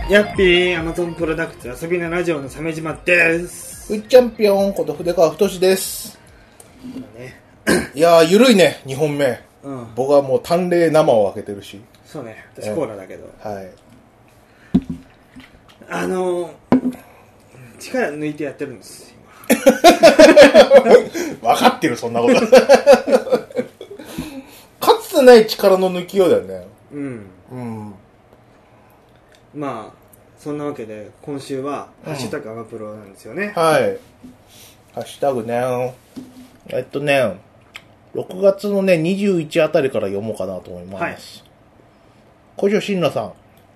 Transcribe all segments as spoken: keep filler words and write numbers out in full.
やっぴー、アマゾンプロダクツ遊びのラジオの鮫島です。 うっチャンピオンこと筆川太です。 ね、 いやー、ゆるいね、にほんめ。 うん、 僕はもう淡麗生を開けてるし。 そうね、私コーラだけど。 はい。 あのー、力抜いてやってるんです、 今。分かってる、そんなこと。かつてない力の抜きようだよね。 うん。 うん。 まあ、そんなわけで、今週は、ハッシュタグアマプロなんですよね。 はい。ハッシュタグね。えっとね、ろくがつのね、にじゅういちあたりから読もうかなと思います。はい。小城慎羅さん。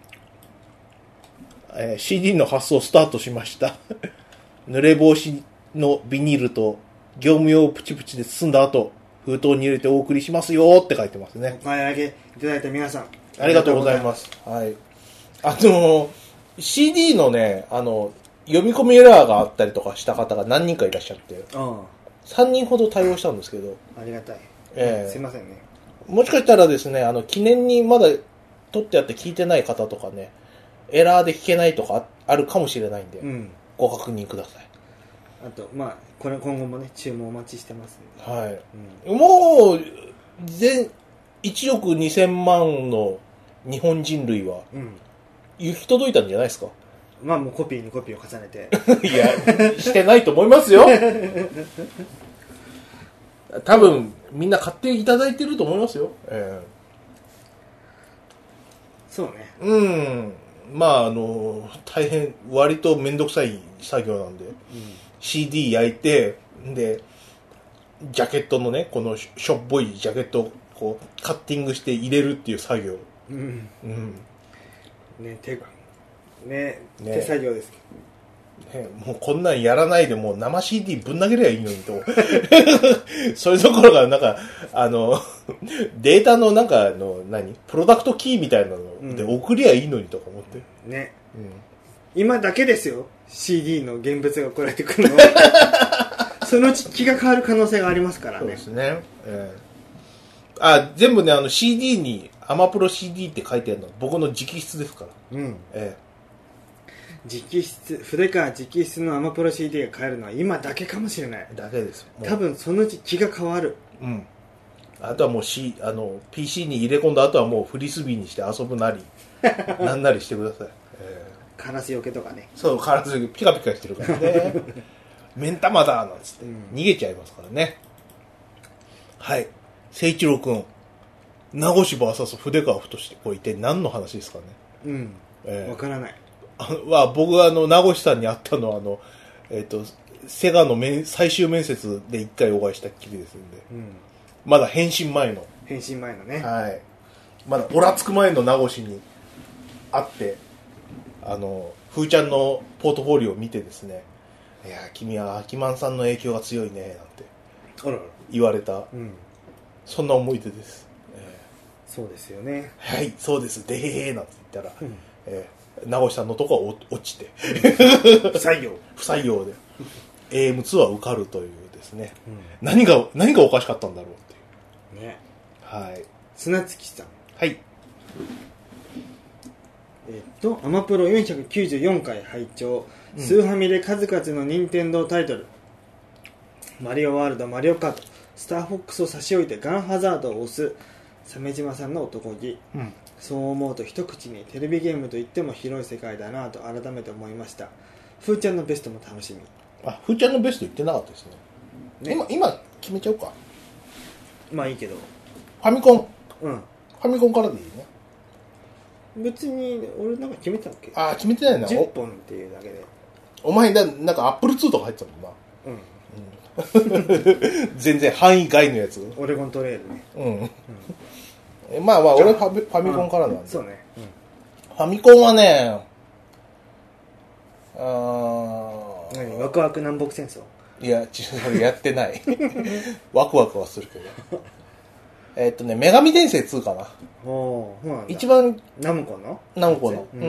えー、シーディー の発送スタートしました。濡れ防止のビニールと業務用プチプチで包んだ後、封筒に入れてお送りしますよって書いてますね。 お買い上げいただいた皆さん、 ありがとうございます。はい。あの、シーディー のね、あの、読み込みエラーがあったりとかした方が何人かいらっしゃって、うん、さんにんほど対応したんですけど。 ありがたい。 えー、 すいませんね。 もしかしたらですね、あの、記念にまだ撮ってあって聞いてない方とかね、エラーで聞けないとかあるかもしれないんで、うん、ご確認ください。 あと、まあ、これ今後もね、注文お待ちしてますんで。 はい。うん、もう、全、いちおくにせんまんの日本人類は、うん、行き届いたんじゃないですか。 まあもうコピーにコピーを重ねて。 いや、してないと思いますよ。多分、みんな買っていただいてると思いますよ。えー、そうね。 うん。まあ、あの、大変、割とめんどくさい作業なんで、うん、シーディー 焼いて、で、ジャケットのね、このしょっぽいジャケットをこう、カッティングして入れるっていう作業。うん。 うん。ね、手が。ね、ね、手作業ですけど、ね、もうこんなんやらないでもう生 シーディー ぶん投げりゃいいのにとそれどころかなんかあのデータのなんかの何プロダクトキーみたいなので送りゃいいのにとか思って、 うん、ね、うん、今だけですよ シーディー の現物が送られてくるのそのうち気が変わる可能性がありますからね。 そうですね、えー、あ全部ねあの シーディー にアマプロ シーディー って書いてあるのは僕の直筆ですから、うんえー直筆、筆川直筆のアマプロ シーディー が買えるのは今だけかもしれない。 だけです。 多分そのうち気が変わる。 うん。あとはもう、C、あの ピーシー に入れ込んだ後はもうフリスビーにして遊ぶなりなんなりしてください。えー、カラスよけとかね。 そう、カラスよけピカピカしてるからね。目ん玉だなんつって、うん、逃げちゃいますからね。はい。誠一郎くん、名越 ブイエス 筆川太してこれ一体何の話ですかね。 うん。わ、えー、からない。 は僕はあの名越さんに会ったのはあの、えー、とセガの面最終面接で一回お会いしたっきりですんで、うん、まだ返信前の返信前のね、 はい、まだオラつく前の名越に会ってあのふーちゃんのポートフォリオを見てですね、いや君はアキマンさんの影響が強いねなんてあらら言われた、うん、そんな思い出です、 えー、そうですよね。 はいそうですでへへなんて言ったら、うんえー名越さんのとこは落ちて不採用不採用で エーエムツー は受かるというですね、うん、何が何がおかしかったんだろうっていうね。はい砂月さんはいえっとアマプロよんひゃくきゅうじゅうよんかい拝聴、うん、スーファミで数々の任天堂タイトルマリオワールドマリオカートスターフォックスを差し置いてガンハザードを押す鮫島さんの男気、うんそう思うと一口にテレビゲームといっても広い世界だなと改めて思いました。ふーちゃんのベストも楽しみ。 あ、ふーちゃんのベスト言ってなかったですね。ね今今決めちゃおうか。 まあいいけど。 ファミコン。 うん。 ファミコンからでいいね。 別に俺なんか決めたっけ？ あ、決めてないな。 じゅっぽんっていうだけで。 お前だなんかアップルツーとか入ってたもんな。うん。うん、全然範囲外のやつ。 オレゴントレールね。うん。うんまあまあ俺ファミ、ファミコンからなんで。 そうね、うん。 ファミコンはね、あ何ワクワク南北戦争？ いや、それやってない。ワクワクはするけど。えっとね、女神転生ツーかな。 おそうなんだ。 一番、 ナムコのナムコの、うん。うん。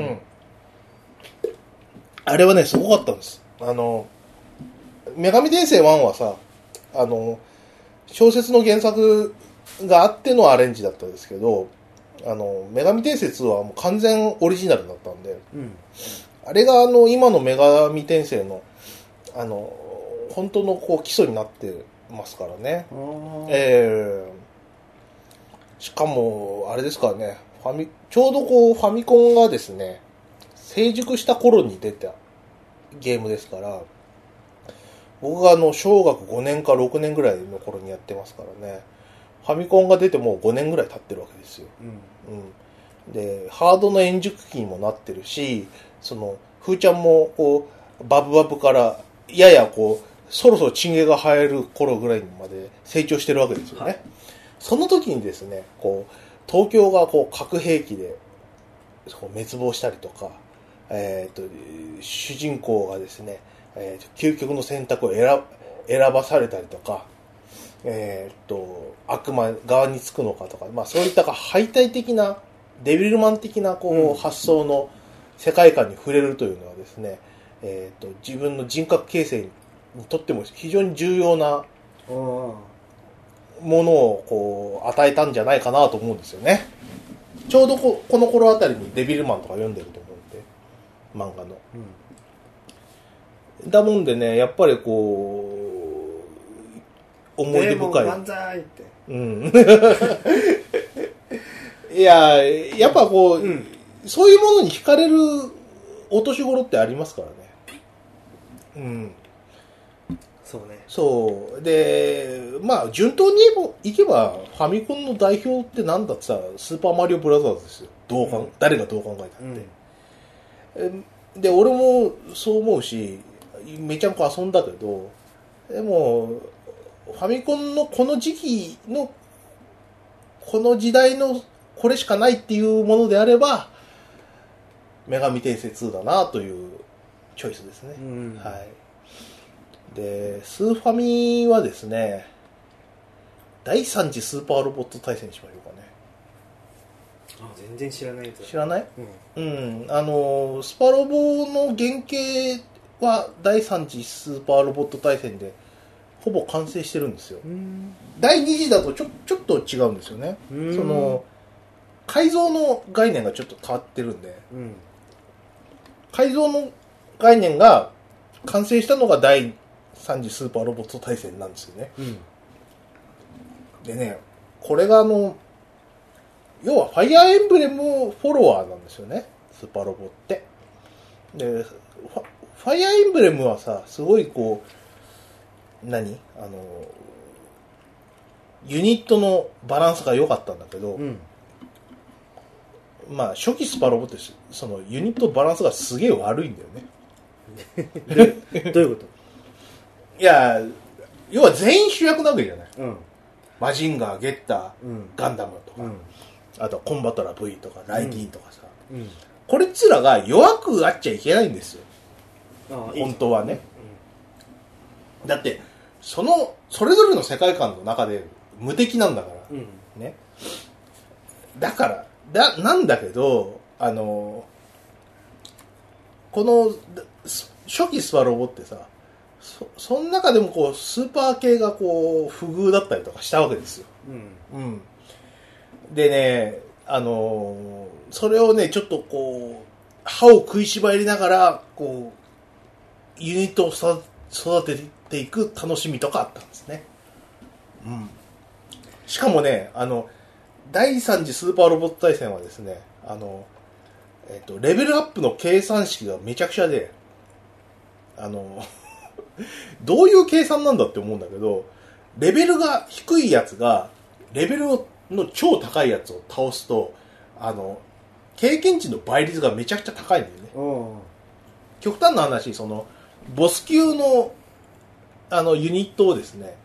あれはね、すごかったんです。あの、女神転生ワンはさ、あの、小説の原作があってのアレンジだったんですけど、 あの女神伝説はもう完全オリジナルだったんで、 うん、 あれがあの今の女神転生のあの本当のこう基礎になってますからね。えー、しかもあれですからね、ファミちょうどこうファミコンがですね成熟した頃に出たゲームですから、僕があの小学ごねんかろくねんぐらいの頃にやってますからね。ファミコンが出てもうごねんぐらい経ってるわけですよ。うんうん、でハードの円熟期にもなってるし、そのふーちゃんもこうバブバブからややこうそろそろチンゲが生える頃ぐらいにまで成長してるわけですよね。はい、その時にですね、こう東京がこう核兵器でこう滅亡したりとか、えー、と主人公がですね、えー、と究極の選択を選選ばされたりとか、えー、と悪魔側につくのかとか、まあ、そういった敗退的なデビルマン的なこう、うん、発想の世界観に触れるというのはですね、えー、と自分の人格形成にとっても非常に重要なものをこう与えたんじゃないかなと思うんですよね。ちょうど こ, この頃あたりにデビルマンとか読んでると思うんで、漫画の、うん、だもんでね、やっぱりこう思い出深い。 万歳って、 うん、いややっぱこう、うん、そういうものに惹かれるお年頃ってありますからね。うん。 そうね。 そうで、まあ順当にいけばファミコンの代表ってなんだってさ、スーパーマリオブラザーズですよ。どうか、うん、誰がどう考えたって、うん、で俺もそう思うし、めちゃんこ遊んだけど、でもファミコンのこの時期のこの時代のこれしかないっていうものであれば女神転生ツーだなというチョイスですね。うん、はい。でスーファミはですね、だいさん次スーパーロボット対戦しましょうかね。 あ、全然知らないやつだ。 知らない？うん、うん、あのスパロボの原型はだいさん次スーパーロボット対戦でほぼ完成してるんですよ。だいに次だとちょ、ちょっと違うんですよね。その改造の概念がちょっと変わってるんで、うん、改造の概念が完成したのがだいさん次スーパーロボット対戦なんですよね。うん、でね、これがあの要はファイアーエンブレムフォロワーなんですよね、スーパーロボって。でファ、ファイアーエンブレムはさ、すごいこう何あのユニットのバランスが良かったんだけど、うん、まあ初期スパロボってそのユニットバランスがすげえ悪いんだよね。どういうこと？ いや、要は全員主役なわけじゃない。うん、マジンガー、ゲッター、うん、ガンダムとか、うん、あとはコンバトラー V とかライディーンとかさ、うんうん、これっつらが弱くあっちゃいけないんですよ。ああ、本当はね、うん、だってそのそれぞれの世界観の中で無敵なんだから、うん、ね。だからだなんだけど、あのこの初期スパロボってさ、そ, その中でもこうスーパー系がこう不遇だったりとかしたわけですよ。うんうん、でね、あのー、それをねちょっとこう歯を食いしばりながらこうユニットを育てていく楽しみとかあったんですね。うん、しかもね、あのだいさん次スーパーロボット対戦はですね、あの、えっと、レベルアップの計算式がめちゃくちゃで、あのどういう計算なんだって思うんだけど、レベルが低いやつがレベルの超高いやつを倒すと、あの経験値の倍率がめちゃくちゃ高いんだよね。極端な話、そのボス級のあのユニットをですね、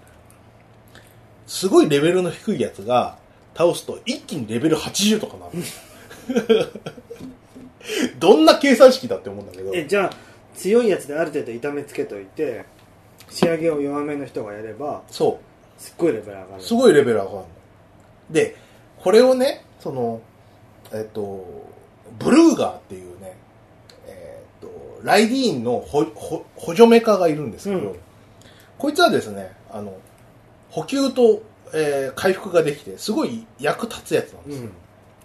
すごいレベルの低いやつが倒すと一気にレベルはちじゅうとかなる。どんな計算式だって思うんだけど。 え、じゃあ強いやつである程度痛めつけといて仕上げを弱めの人がやれば、そうすっごいレベル上がる。 すごいレベル上がる。でこれをね、そのえっとブルーガーっていうね、えっとライディーンの補助メカがいるんですけど、うん、こいつはですね、あの補給と、えー、回復ができてすごい役立つやつなんですよ。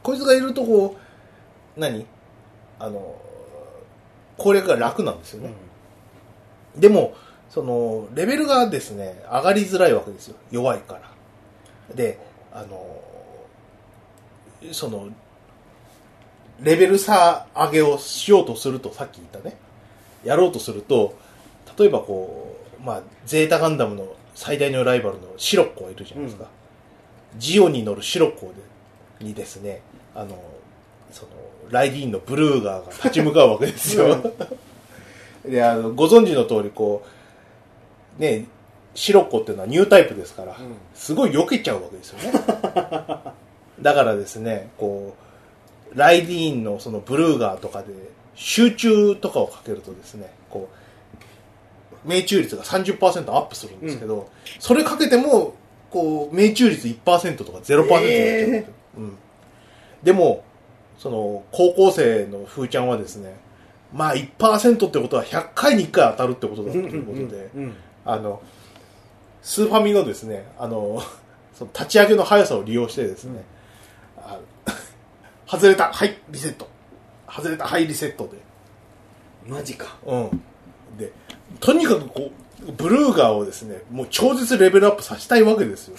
こいつがいるとこう何あの攻略が楽なんですよね、うん、でもそのレベルがですね上がりづらいわけですよ、弱いから。であのそのレベル差上げをしようとすると、さっき言ったねやろうとすると、例えばこうまあゼータガンダムの最大のライバルのシロッコがいるじゃないですか、うん、ジオに乗るシロッコでにですね、あのそのライディーンのブルーガーが立ち向かうわけですよ、うん、であのご存知の通りこうね、シロッコっていうのはニュータイプですから、うん、すごい避けちゃうわけですよねだからですねこうライディーンのそのブルーガーとかで集中とかをかけるとですね、こう命中率が さんじゅっパーセント アップするんですけど、うん、それかけてもこう命中率 いちパーセント とか ゼロパーセント になっちゃう、えーうん、でもその高校生のふーちゃんはですね、まあ いちパーセント ってことはひゃっかいにいっかい当たるってことだということで、うんうんうん、あのスーファミのですね、あのその立ち上げの速さを利用してですね、うん、あ外れた、はいリセット、外れた、はいリセットで、 マジか。 うんでとにかくこうブルーガーをですねもう超絶レベルアップさせたいわけですよ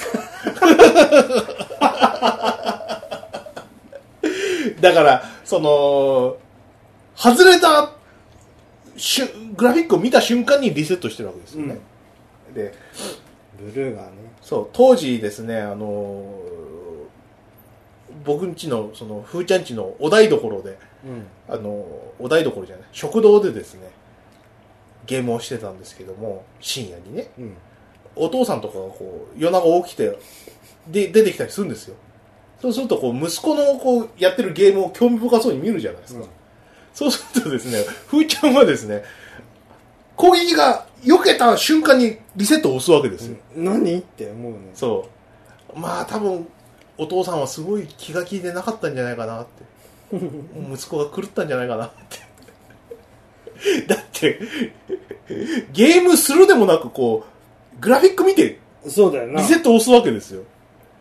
だからその外れたしゅグラフィックを見た瞬間にリセットしてるわけですよね、うん、でブルーガーね、 そう当時ですね、あの僕んちのそのふーちゃんちのお台所で、うん、あのお台所じゃない食堂でですねゲームをしてたんですけども、深夜にね、うん、お父さんとかがこう夜中起きてで出てきたりするんですよ。そうするとこう息子のこうやってるゲームを興味深そうに見るじゃないですか、うん、そうするとですねふーちゃんはですね攻撃が避けた瞬間にリセットを押すわけですよ、 うん、何って思うね。 そうまあ多分お父さんはすごい気が利いてなかったんじゃないかなって息子が狂ったんじゃないかなってだってゲームするでもなくこうグラフィック見てそうだよなリセット押すわけですよ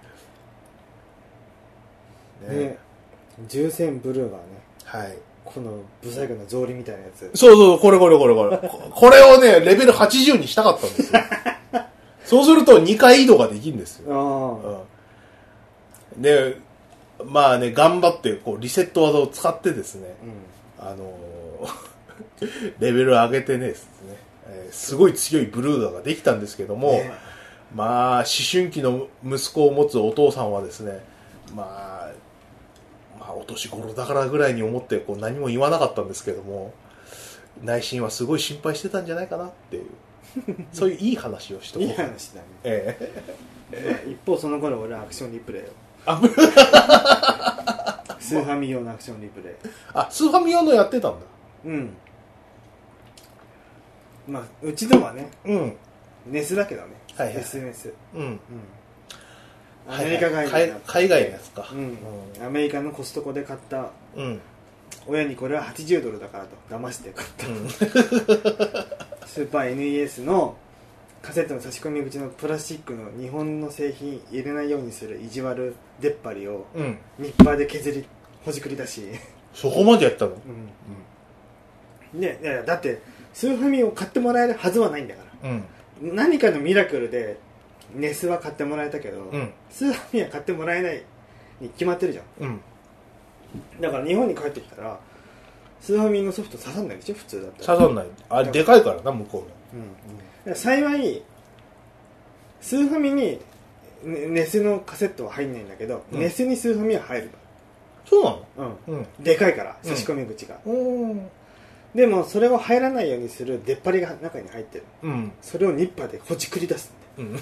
ね。 ね重戦ブルーガーね、 はいこのブサイクな草履みたいなやつ、 そうそうこれこれこれこれこれをねレベルはちじゅうにしたかったんですよそうするとにかい移動ができるんですよ、うん、でまあね頑張ってこうリセット技を使ってですね、うん、あのー、レベル上げてねですね、えー、すごい強いブルーガーができたんですけども、ね、まあ思春期の息子を持つお父さんはですね、まあ、まあお年頃だからぐらいに思ってこう何も言わなかったんですけども、内心はすごい心配してたんじゃないかなっていうそういういい話をしていい話だね、 ええー、一方その頃俺はアクションリプレイをスーファミ用のアクションリプレイ、 あスーファミ用のやってたんだ。 うんまあうちのはね、うん、ネスだけどね、はいはい、エスネス、うん、うん、アメリカ外の、 はいはい、海外のやつか、 うんうん、アメリカのコストコで買った、うん、親にこれははちじゅうドルだからと騙して買った、うん、スーパー エヌイーエス のカセットの差し込み口のプラスチックの日本の製品入れないようにする意地悪出っ張りを、うん、ニッパーで削りほじくり出し、 そこまでやったの、うんうん、ね、いやだってスーファミを買ってもらえるはずはないんだから、うん、何かのミラクルでネスは買ってもらえたけど、うん、スーファミは買ってもらえないに決まってるじゃん、うん、だから日本に帰ってきたらスーファミのソフト刺さんないでしょ普通だったら。 刺さんない、あれでかいからな向こうの、 うんうん、幸いスーファミにネスのカセットは入んないんだけど、うん、ネスにスーファミは入るの。 そうなの、 うんうん、でかいから差し込み口が、うん、でもそれを入らないようにする出っ張りが中に入ってる、うん、それをニッパーでほじくり出すんで、うん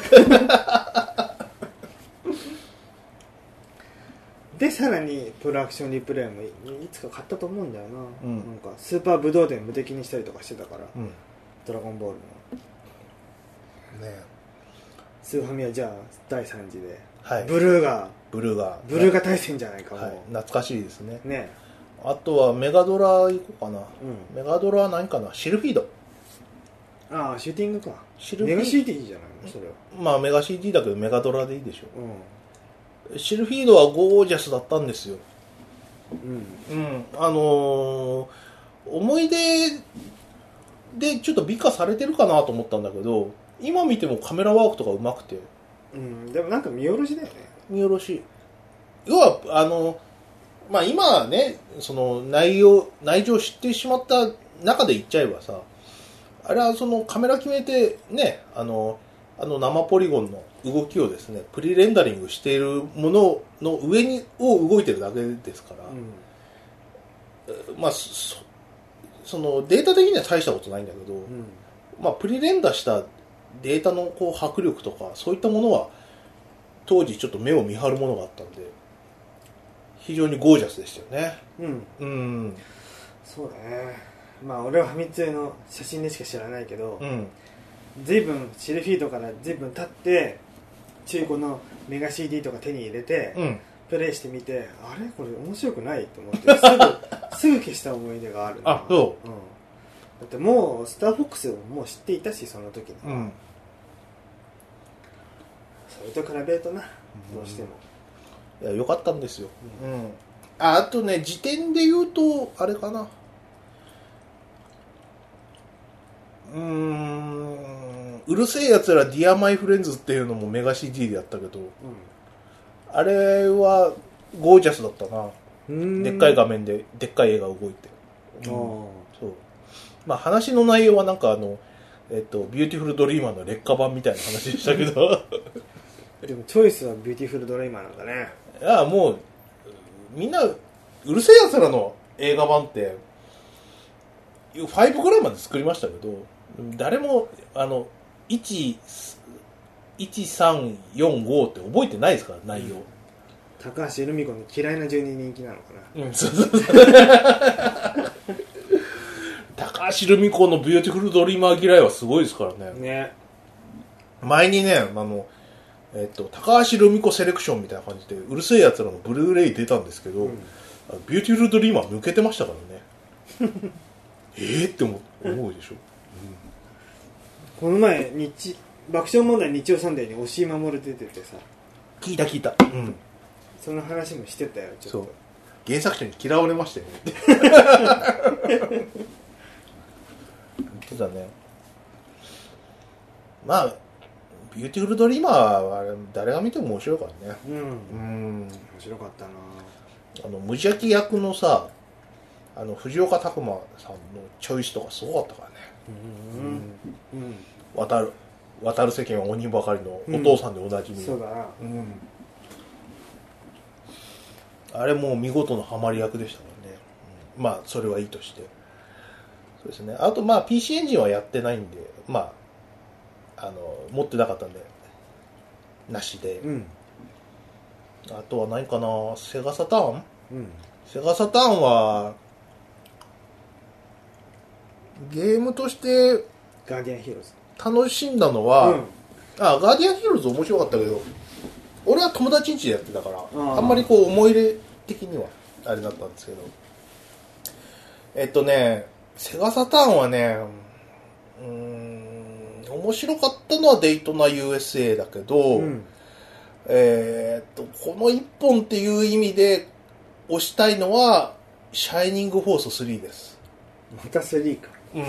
でさらにプロアクションリプレイも い, いつか買ったと思うんだよな、うん、なんかスーパーブドウ店無敵にしたりとかしてたから、うん、ドラゴンボールのね、スーファミはじゃあだいさん次で、はい、ブルーガーブルーガーブルーガー対戦じゃないかも、はい、 懐かしいですね。ね、あとはメガドラ行こうかな、うん、メガドラは何かな、シルフィード、 ああシューティングか、シルフィードメガ シーティー じゃないのそれは。 まあメガ シーティー だけどメガドラでいいでしょ、うん、 シルフィードはゴージャスだったんですよ。 うん。 うん。あのー、思い出でちょっと美化されてるかなと思ったんだけど、今見てもカメラワークとか上手くて。 うん。でもなんか見下ろしだよね。 見下ろし。要は、あの、まあ今はね、その内容、内情を知ってしまった中で言っちゃえばさ、あれはそのカメラ決めてね、あの、あの生ポリゴンの動きをですね、プリレンダリングしているものの上にを動いてるだけですから、うん、まあそ、そのデータ的には大したことないんだけど、うん、まあプリレンダしたデータのこう迫力とかそういったものは当時ちょっと目を見張るものがあったんで、非常にゴージャスでしたよね。うん。うん。 そうだね。まあ俺はファミ通の写真でしか知らないけど、うん、随分シルフィードから随分経って中古のメガ シーディー とか手に入れて、うん、プレイしてみて、あれこれ面白くないと思ってすぐすぐ消した思い出があるな。 あ、そう。うん。だってもうスターフォックスをもう知っていたし、その時に、うん、それと比べるとな、どうしても。 いや、良かったんですよ。うん。うん、あ、あとね、時点で言うと、あれかな。うーん、うるせえやつらディアマイフレンズっていうのもメガ シーディー でやったけど、うん、あれはゴージャスだったな。でっかい画面ででっかい絵が動いて。うん、そうまあ話の内容はなんかあの、えっと、ビューティフルドリーマーの劣化版みたいな話でしたけどでもチョイスはビューティフルドリーマーなんだね。 いやもうみんなうるせえやつらの映画版ってごぐらいまで作りましたけど、誰もあのいち、さん、よん、ごって覚えてないですから内容。 高橋留美子の嫌いな順に人気なのかな。うん、そうそうそう高橋留美子のビューティフルドリーマー嫌いはすごいですからね。ね。前にね、あのえっと高橋留美子セレクションみたいな感じでうるせえやつらのブルーレイ出たんですけど、うん、ビューティフルドリーマー抜けてましたからね。えーって思うでしょ。うん、 この前日爆笑問題日曜サンデーに押井守出ててさ、 聞いた聞いた、うん、 その話もしてたよ。ちょっとそう原作者に嫌われましたよね。言ってたね。まあビューティフルドリーマーは誰が見ても面白いからね。うん、うん、 面白かったな。 あの無邪気役のさ、あの藤岡拓馬さんのチョイスとかすごかったからね。うんうん、渡る渡る世間は鬼ばかりのお父さんでおなじみ、うん、そうだな、うん、あれもう見事なハマり役でしたからね、うん、まあそれはいいとして、そうですね。あとまあ ピーシー エンジンはやってないんで、まああの持ってなかったんでなしで、うん、あとは何かな、セガサターン、うん、セガサターンはゲームとしてガーディアンヒーローズ楽しんだのは、うん、あガーディアンヒーローズ面白かったけど、俺は友達ん家でやってたから あ, あんまりこう思い入れ的にはあれだったんですけど、えっとねセガサターンはね、うーん面白かったのはデイトナ ユーエスエー だけど、うん、えー、っとこの一本っていう意味で推したいのはシャイニングフォーススリーです。 またスリーか。うん、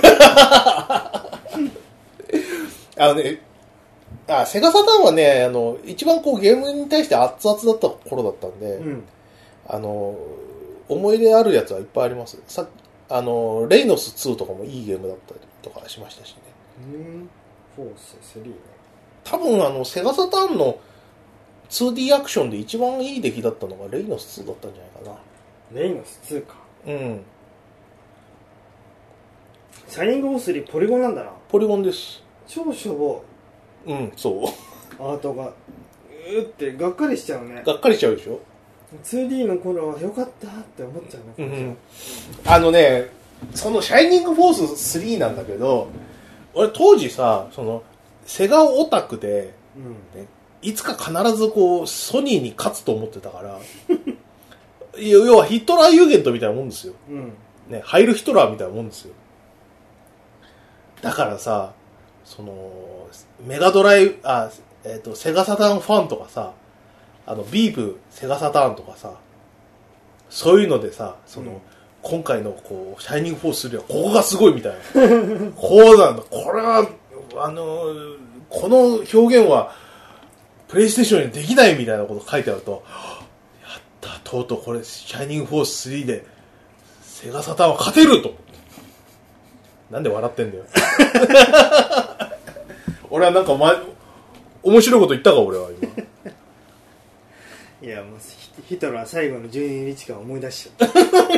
あのね、あセガサターンはね、あの一番こうゲームに対して熱々だった頃だったんで、うん、あの思い入れあるやつはいっぱいあります。さあのレイノスツーとかもいいゲームだったりとかしましたしね。 うんフォーススリーね。 多分あのセガサターンの ツーディー アクションで一番いい出来だったのがレイノスツーだったんじゃないかな。レイノスツーか。 うん。 シャイニングフォーススリーポリゴンなんだな。 ポリゴンです。 超しょぼい。うん、そう。 アートがうーってがっかりしちゃうね。 がっかりしちゃうでしょ。 ツーディー の頃は良かったって思っちゃうね、うん、 あのねそのシャイニングフォーススリーなんだけど、俺当時さそのセガオタクで、うんね、いつか必ずこうソニーに勝つと思ってたから要はヒットラーユーゲントみたいなもんですよ、うんね、ハイルヒトラーみたいなもんですよ。だからさそのメガドライブあ、えーと、セガサターンファンとかさあのビーブセガサターンとかさ、そういうのでさ、その、うん、今回のこうシャイニングフォーススリーはここがすごいみたいなこうなんだ、これはあのこの表現はプレイステーションにできないみたいなこと書いてあると、やったとうとうこれシャイニングフォーススリーでセガサターンは勝てると。なんで笑ってんだよ俺はなんか、ま、面白いこと言ったか俺は今いやもうヒトラー最後のじゅうににちかん思い出しちゃった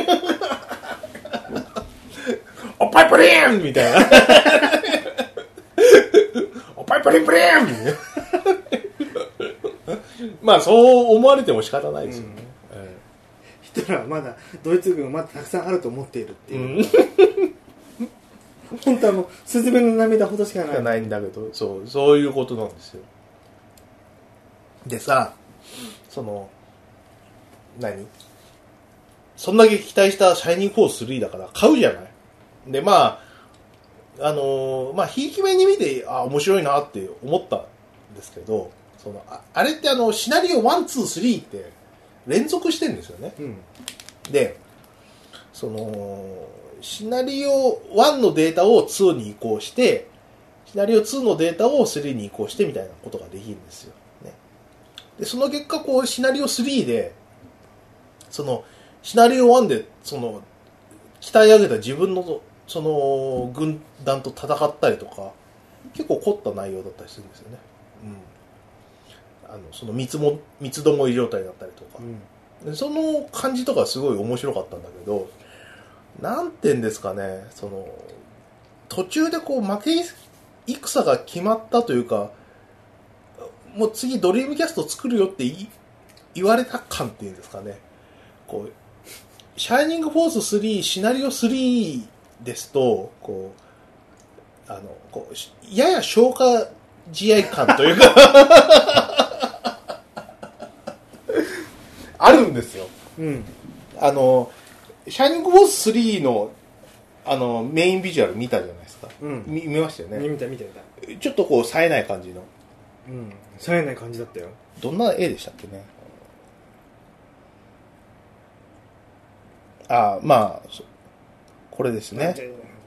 おっぱいプリーンみたいなおっぱいプリンプリンまあそう思われても仕方ないですよね、うんええ、ヒトラーはまだドイツ軍まだたくさんあると思っているっていう、うん、本当はもうスズメの涙ほどしかないないんだけど、そうそういうことなんですよ。でさ、その何そんだけ期待したシャイニングフォーススリーだから買うじゃない。でまああのー、まあひいき目に見てあ面白いなって思ったんですけど、その あ, あれってあのシナリオワン、ツー、スリーって連続してるんですよね、うん、でそのシナリオワンのデータをツーに移行してシナリオツーのデータをスリーに移行してみたいなことができるんですよ、ね、でその結果こうシナリオスリーでそのシナリオワンでその鍛え上げた自分のその軍団と戦ったりとか結構凝った内容だったりするんですよね、うん、あのその三つも三つどもい状態だったりとか、うん、でその感じとかすごい面白かったんだけど、なんてんですかね、その途中でこう負け戦が決まったというか、もう次ドリームキャスト作るよって言われた感っていうんですかね、こうシャイニングフォーススリーシナリオスリーですとこうあのこうやや消化試合感というかあるんですよ、うん、あのシャイニングフォーススリーのあのメインビジュアル見たじゃないですか、うん、見, 見ましたよね。 見た見た見た。ちょっとこう冴えない感じの、 うん、冴えない感じだったよ。 どんな絵でしたっけね。ああまあこれですね。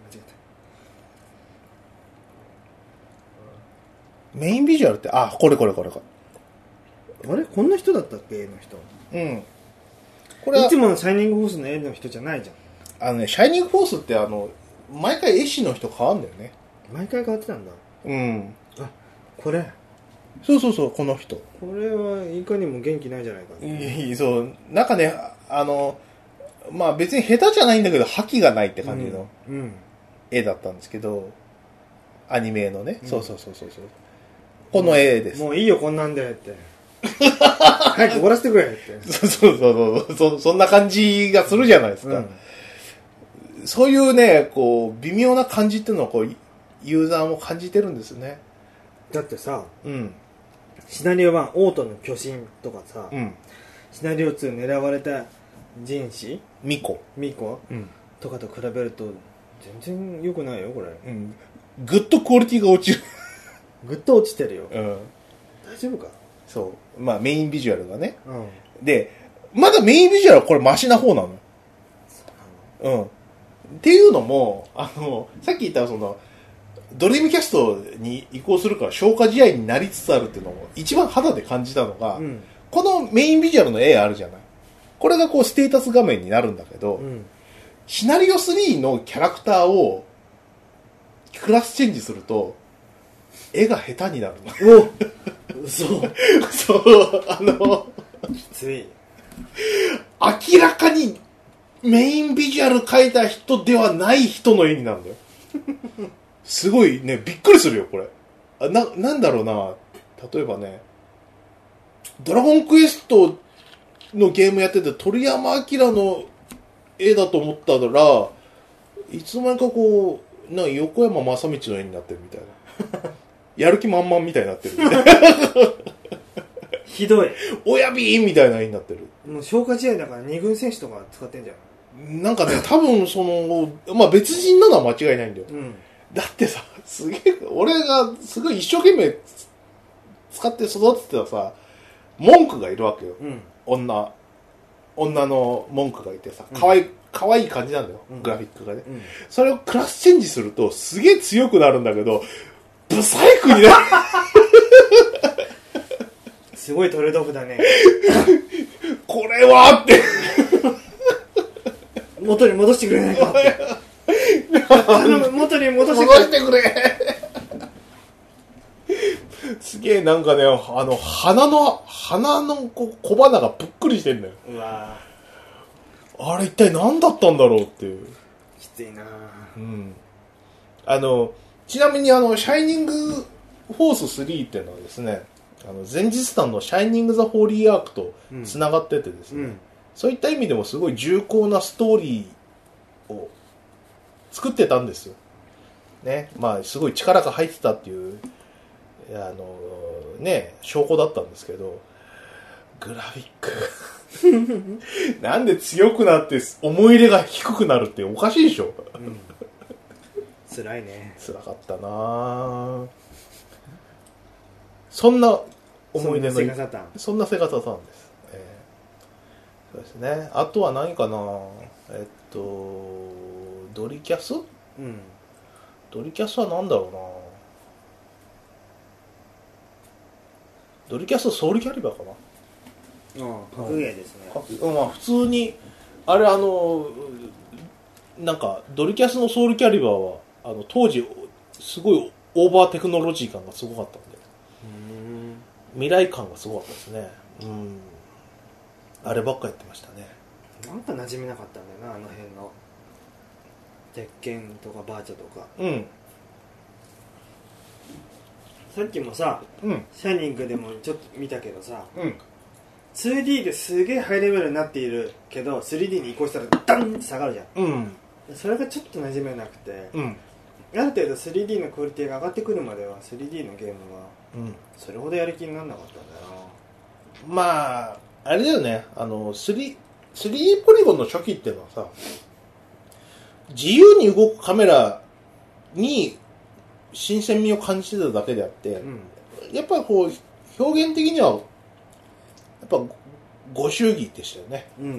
メインビジュアルってあこれこれこれこれあれこんな人だったっけ絵の人。 うんこれいつものシャイニングフォースの絵の人じゃないじゃん。 あのねシャイニングフォースってあの毎回絵師の人変わるんだよね。 毎回変わってたんだ。 うんあこれそうそうそうこの人これはいかにも元気ないじゃないか、 ね、そうなんかねあのまあ別に下手じゃないんだけど覇気がないって感じの絵だったんですけど、うんうん、アニメのね、うん、そうそうそうそうこの絵です。 もういいよこんなんでって早く終わらせてくれってそうそうそうそう そ, そんな感じがするじゃないですか、うん、そういうねこう微妙な感じっていうのをこうユーザーも感じてるんですよね。 だってさ、 うん、 シナリオワンオートの巨神とかさ、 うん、 シナリオツー狙われた人士ミコミコ、うん、とかと比べると全然良くないよこれ、 うん、ぐっとクオリティが落ちるぐっと落ちてるよ、 うん、 大丈夫か。 そうまあメインビジュアルがね、 うん、 でまだメインビジュアルはこれマシな方なの。うん。っていうのもあのさっき言ったそのドリームキャストに移行するから消化試合になりつつあるっていうのを一番肌で感じたのが、うん、このメインビジュアルの絵あるじゃない。これがこうステータス画面になるんだけど、うん、シナリオスリーのキャラクターをクラスチェンジすると絵が下手になるの。 お嘘そうあのきつい。 明らかにメインビジュアル描いた人ではない人の絵になるんだよ。すごいねびっくりするよこれ。あ な, なんだろうな例えばねドラゴンクエストのゲームやってて鳥山明の絵だと思ったらいつの間にかこうなんか横山正道の絵になってるみたいなやる気満々みたいになってるみたいなひどい親ビーンみたいな絵になってる。 もう消化試合だから二軍選手とか使ってんじゃん。なんかね多分そのまあ別人なのは間違いないんだよ、うん、だってさすげえ俺がすごい一生懸命使って育ててたさ文句がいるわけよ、 うん、 女女の文句がいてさ、かわいい、かわいい感じなんだよ、 うん、 グラフィックがね、 うん、 それをクラスチェンジするとすげえ強くなるんだけどブサイクになるすごいトレードオフだねこれはって元に戻してくれないかって頼む元に戻してくれ戻してくれすげえなんかね、あの鼻の鼻のこ小鼻がぷっくりしてんだよ。 うわあれ一体何だったんだろうっていう。 きついな。 うん。あのちなみにあのシャイニングフォーススリーっていうのはですね、あの前日談のシャイニングザホーリーアークとつながっててですね、うん、そういった意味でもすごい重厚なストーリーを作ってたんですよ。ね、まあすごい力が入ってたっていうあのね証拠だったんですけど、グラフィックなんで強くなって思い入れが低くなるっておかしいでしょ。うん、 辛いね。 辛かったな。そんな思い出のそんなセガサタンそんなセガサタンです、えー、そうですね。あとは何かな、えっとドリキャス、うん、ドリキャスは何だろうな。ドリキャスソウルキャリバーかな。 ああ、格ゲーですね。 うん、まあ普通にあれあのなんかドリキャスのソウルキャリバーはあの当時すごいオーバーテクノロジー感がすごかったんで、うん未来感がすごかったですね。うん、あればっかやってましたね。 なんか馴染めなかったんだよな、あの辺の鉄拳とかバーチャとか。うん。さっきもさ、うん、シャイニングでもちょっと見たけどさ、うん、ツーディー ですげえハイレベルになっているけど スリーディー に移行したらダンって下がるじゃん、うん、それがちょっと馴染めなくて、うん、ある程度 スリーディー のクオリティが上がってくるまでは スリーディー のゲームはそれほどやる気にならなかったんだよな。まああれだよね、あの スリーディー ポリゴンの初期っていうのはさ、自由に動くカメラに新鮮味を感じてただけであって、うん、やっぱりこう表現的にはやっぱご祝儀でしたよね、うんうん、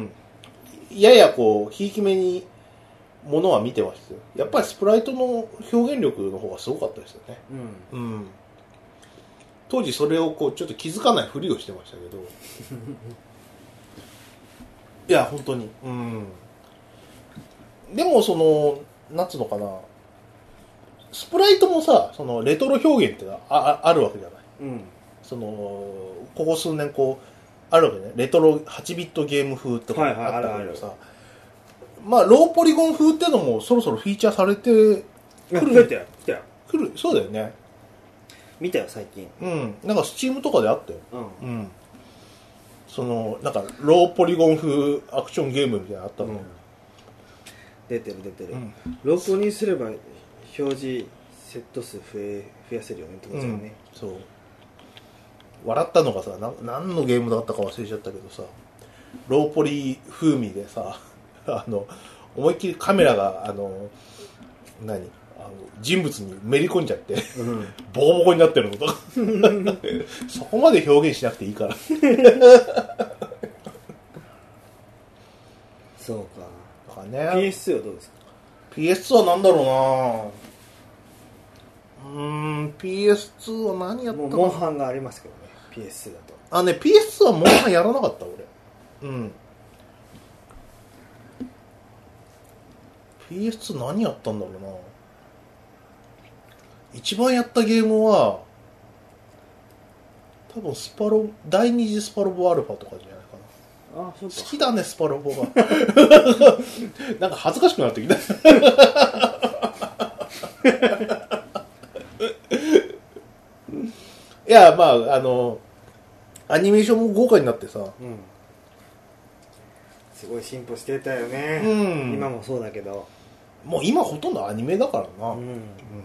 ややこうひいき目にものは見てましたよ。やっぱりスプライトの表現力の方がすごかったですよね、うんうん、当時それをこうちょっと気づかないふりをしてましたけどいや本当に、うん、でもそのなんつうのかな、スプライトもさ、そのレトロ表現ってあ あ, あるわけじゃない、うん、そのここ数年こうあるわけね、レトロはちビットゲーム風とかあったけどさ、まあローポリゴン風ってのもそろそろフィーチャーされてくる。来たよ来たよ来る。そうだよね、 見たよ最近。 うん、なんかスチームとかであったよ、うんうん、そのなんかローポリゴン風アクションゲームみたいなのあったの、うん、 出てる出てる、うん、ローポにすれば表示セット数増え増やせるよねってことですよね、うん、そう笑ったのがさ、な何のゲームだったか忘れちゃったけどさ、ローポリ風味でさあの思いっきりカメラがあの何あの人物にめり込んじゃって、うん、ボコボコになってるのとかそこまで表現しなくていいからそうか。 かね、 ピーエスツー はどうですか？ ピーエスツー は何だろうな。うーん ピーエスツー は何やったかな。 もうモンハンがありますけどね ピーエスツー だと。 あね ピーエスツー はモンハンやらなかった俺。うん ピーエスツー 何やったんだろうな。一番やったゲームは多分スパロ第二次スパロボアルファとかじゃないかな。あ、そうか。好きだねスパロボがなんか恥ずかしくなってきたいやまああのアニメーションも豪華になってさ、うん、 すごい進歩してたよね、うん、今もそうだけどもう今ほとんどアニメだからな、うんうん、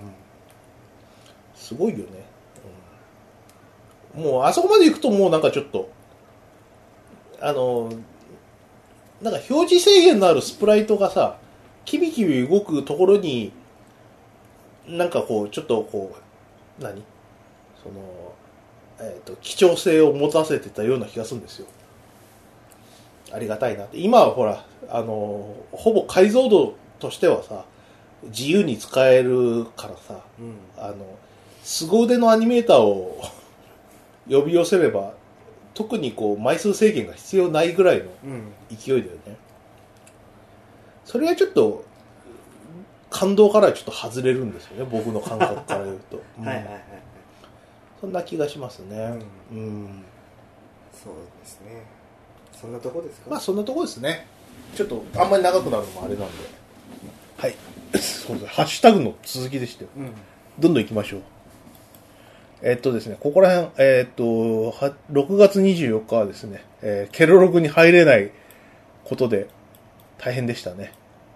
すごいよね、うん、もうあそこまで行くともうなんかちょっとあのなんか表示制限のあるスプライトがさキビキビ動くところになんかこうちょっとこう何そのえーと、貴重性を持たせてたような気がするんですよ。ありがたいなって。今はほら、あの、ほぼ解像度としてはさ、自由に使えるからさ、うん、あの、凄腕のアニメーターを呼び寄せれば、特にこう、枚数制限が必要ないぐらいの勢いだよね。うん、それはちょっと、感動からはちょっと外れるんですよね、僕の感覚から言うと。うん、はいはいはい。そんな気がしますね。うん。うん、 そうですね。そんなとこですか？ まあそんなとこですね。ちょっとあんまり長くなるのもあれなんで。はい。そうですね。ハッシュタグの続きでしたよ。うん、どんどん行きましょう。えー、っとですね、ここら辺、えー、っと、ろくがつにじゅうよっかはですね、えー、ケロログに入れないことで大変でしたね。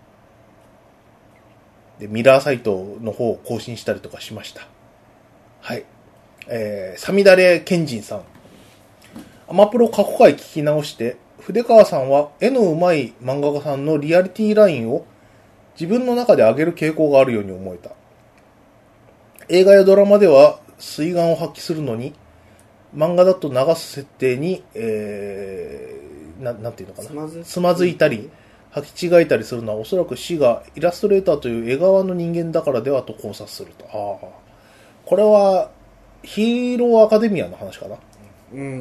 で、ミラーサイトの方を更新したりとかしました。はい。えー、サミダレケンジンさん。アマプロ過去回聞き直して、筆川さんは絵の上手い漫画家さんのリアリティラインを自分の中で上げる傾向があるように思えた。映画やドラマでは水眼を発揮するのに、漫画だと流す設定に、えー、な、なんていうのかな。つまず、つまずいたり、履き違えたりするのはおそらく死がイラストレーターという絵側の人間だからではと考察すると。ああ。これは、ヒーローアカデミアの話かな。うんうんうん。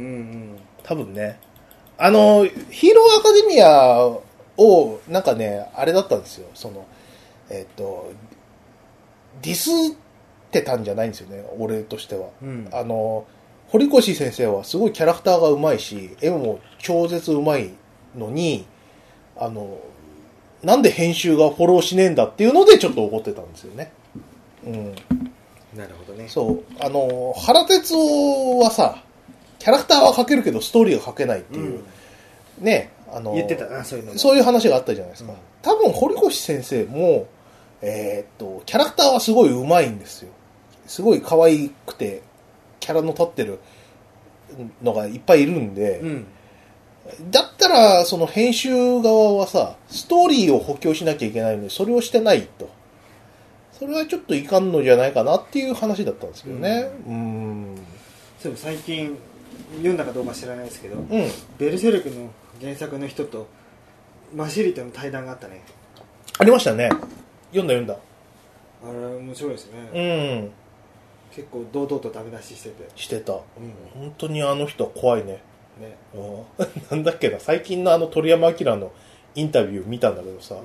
多分ね。あの、ヒーローアカデミアを、なんかね、あれだったんですよ。その、えっと、ディスってたんじゃないんですよね。俺としては。うん、あの、堀越先生はすごいキャラクターが上手いし、絵も超絶上手いのに、あの、なんで編集がフォローしねえんだっていうのでちょっと怒ってたんですよね。うん。 なるほどね。 そう。あの、原哲夫はさ、キャラクターは描けるけどストーリーが描けないっていう、うん、ね、あの、 言ってたな、そういうの。 そういう話があったじゃないですか。うん、多分、堀越先生も、えー、っと、キャラクターはすごい上手いんですよ。すごい可愛くて、キャラの立ってるのがいっぱいいるんで、うん、だったら、その編集側はさ、ストーリーを補強しなきゃいけないのに、それをしてないと。それはちょっといかんのじゃないかなっていう話だったんですけどね。うん。うんそういえば最近、読んだかどうか知らないですけど、うん、ベルセルクの原作の人とマシリとの対談があったね。 ありましたね。読んだ読んだ。 あれ面白いですね。うん。結構堂々とダメ出ししてて。 してた。うん、本当にあの人は怖いね。ね。なんだっけな、最近のあの鳥山明のインタビュー見たんだけどさ、うん、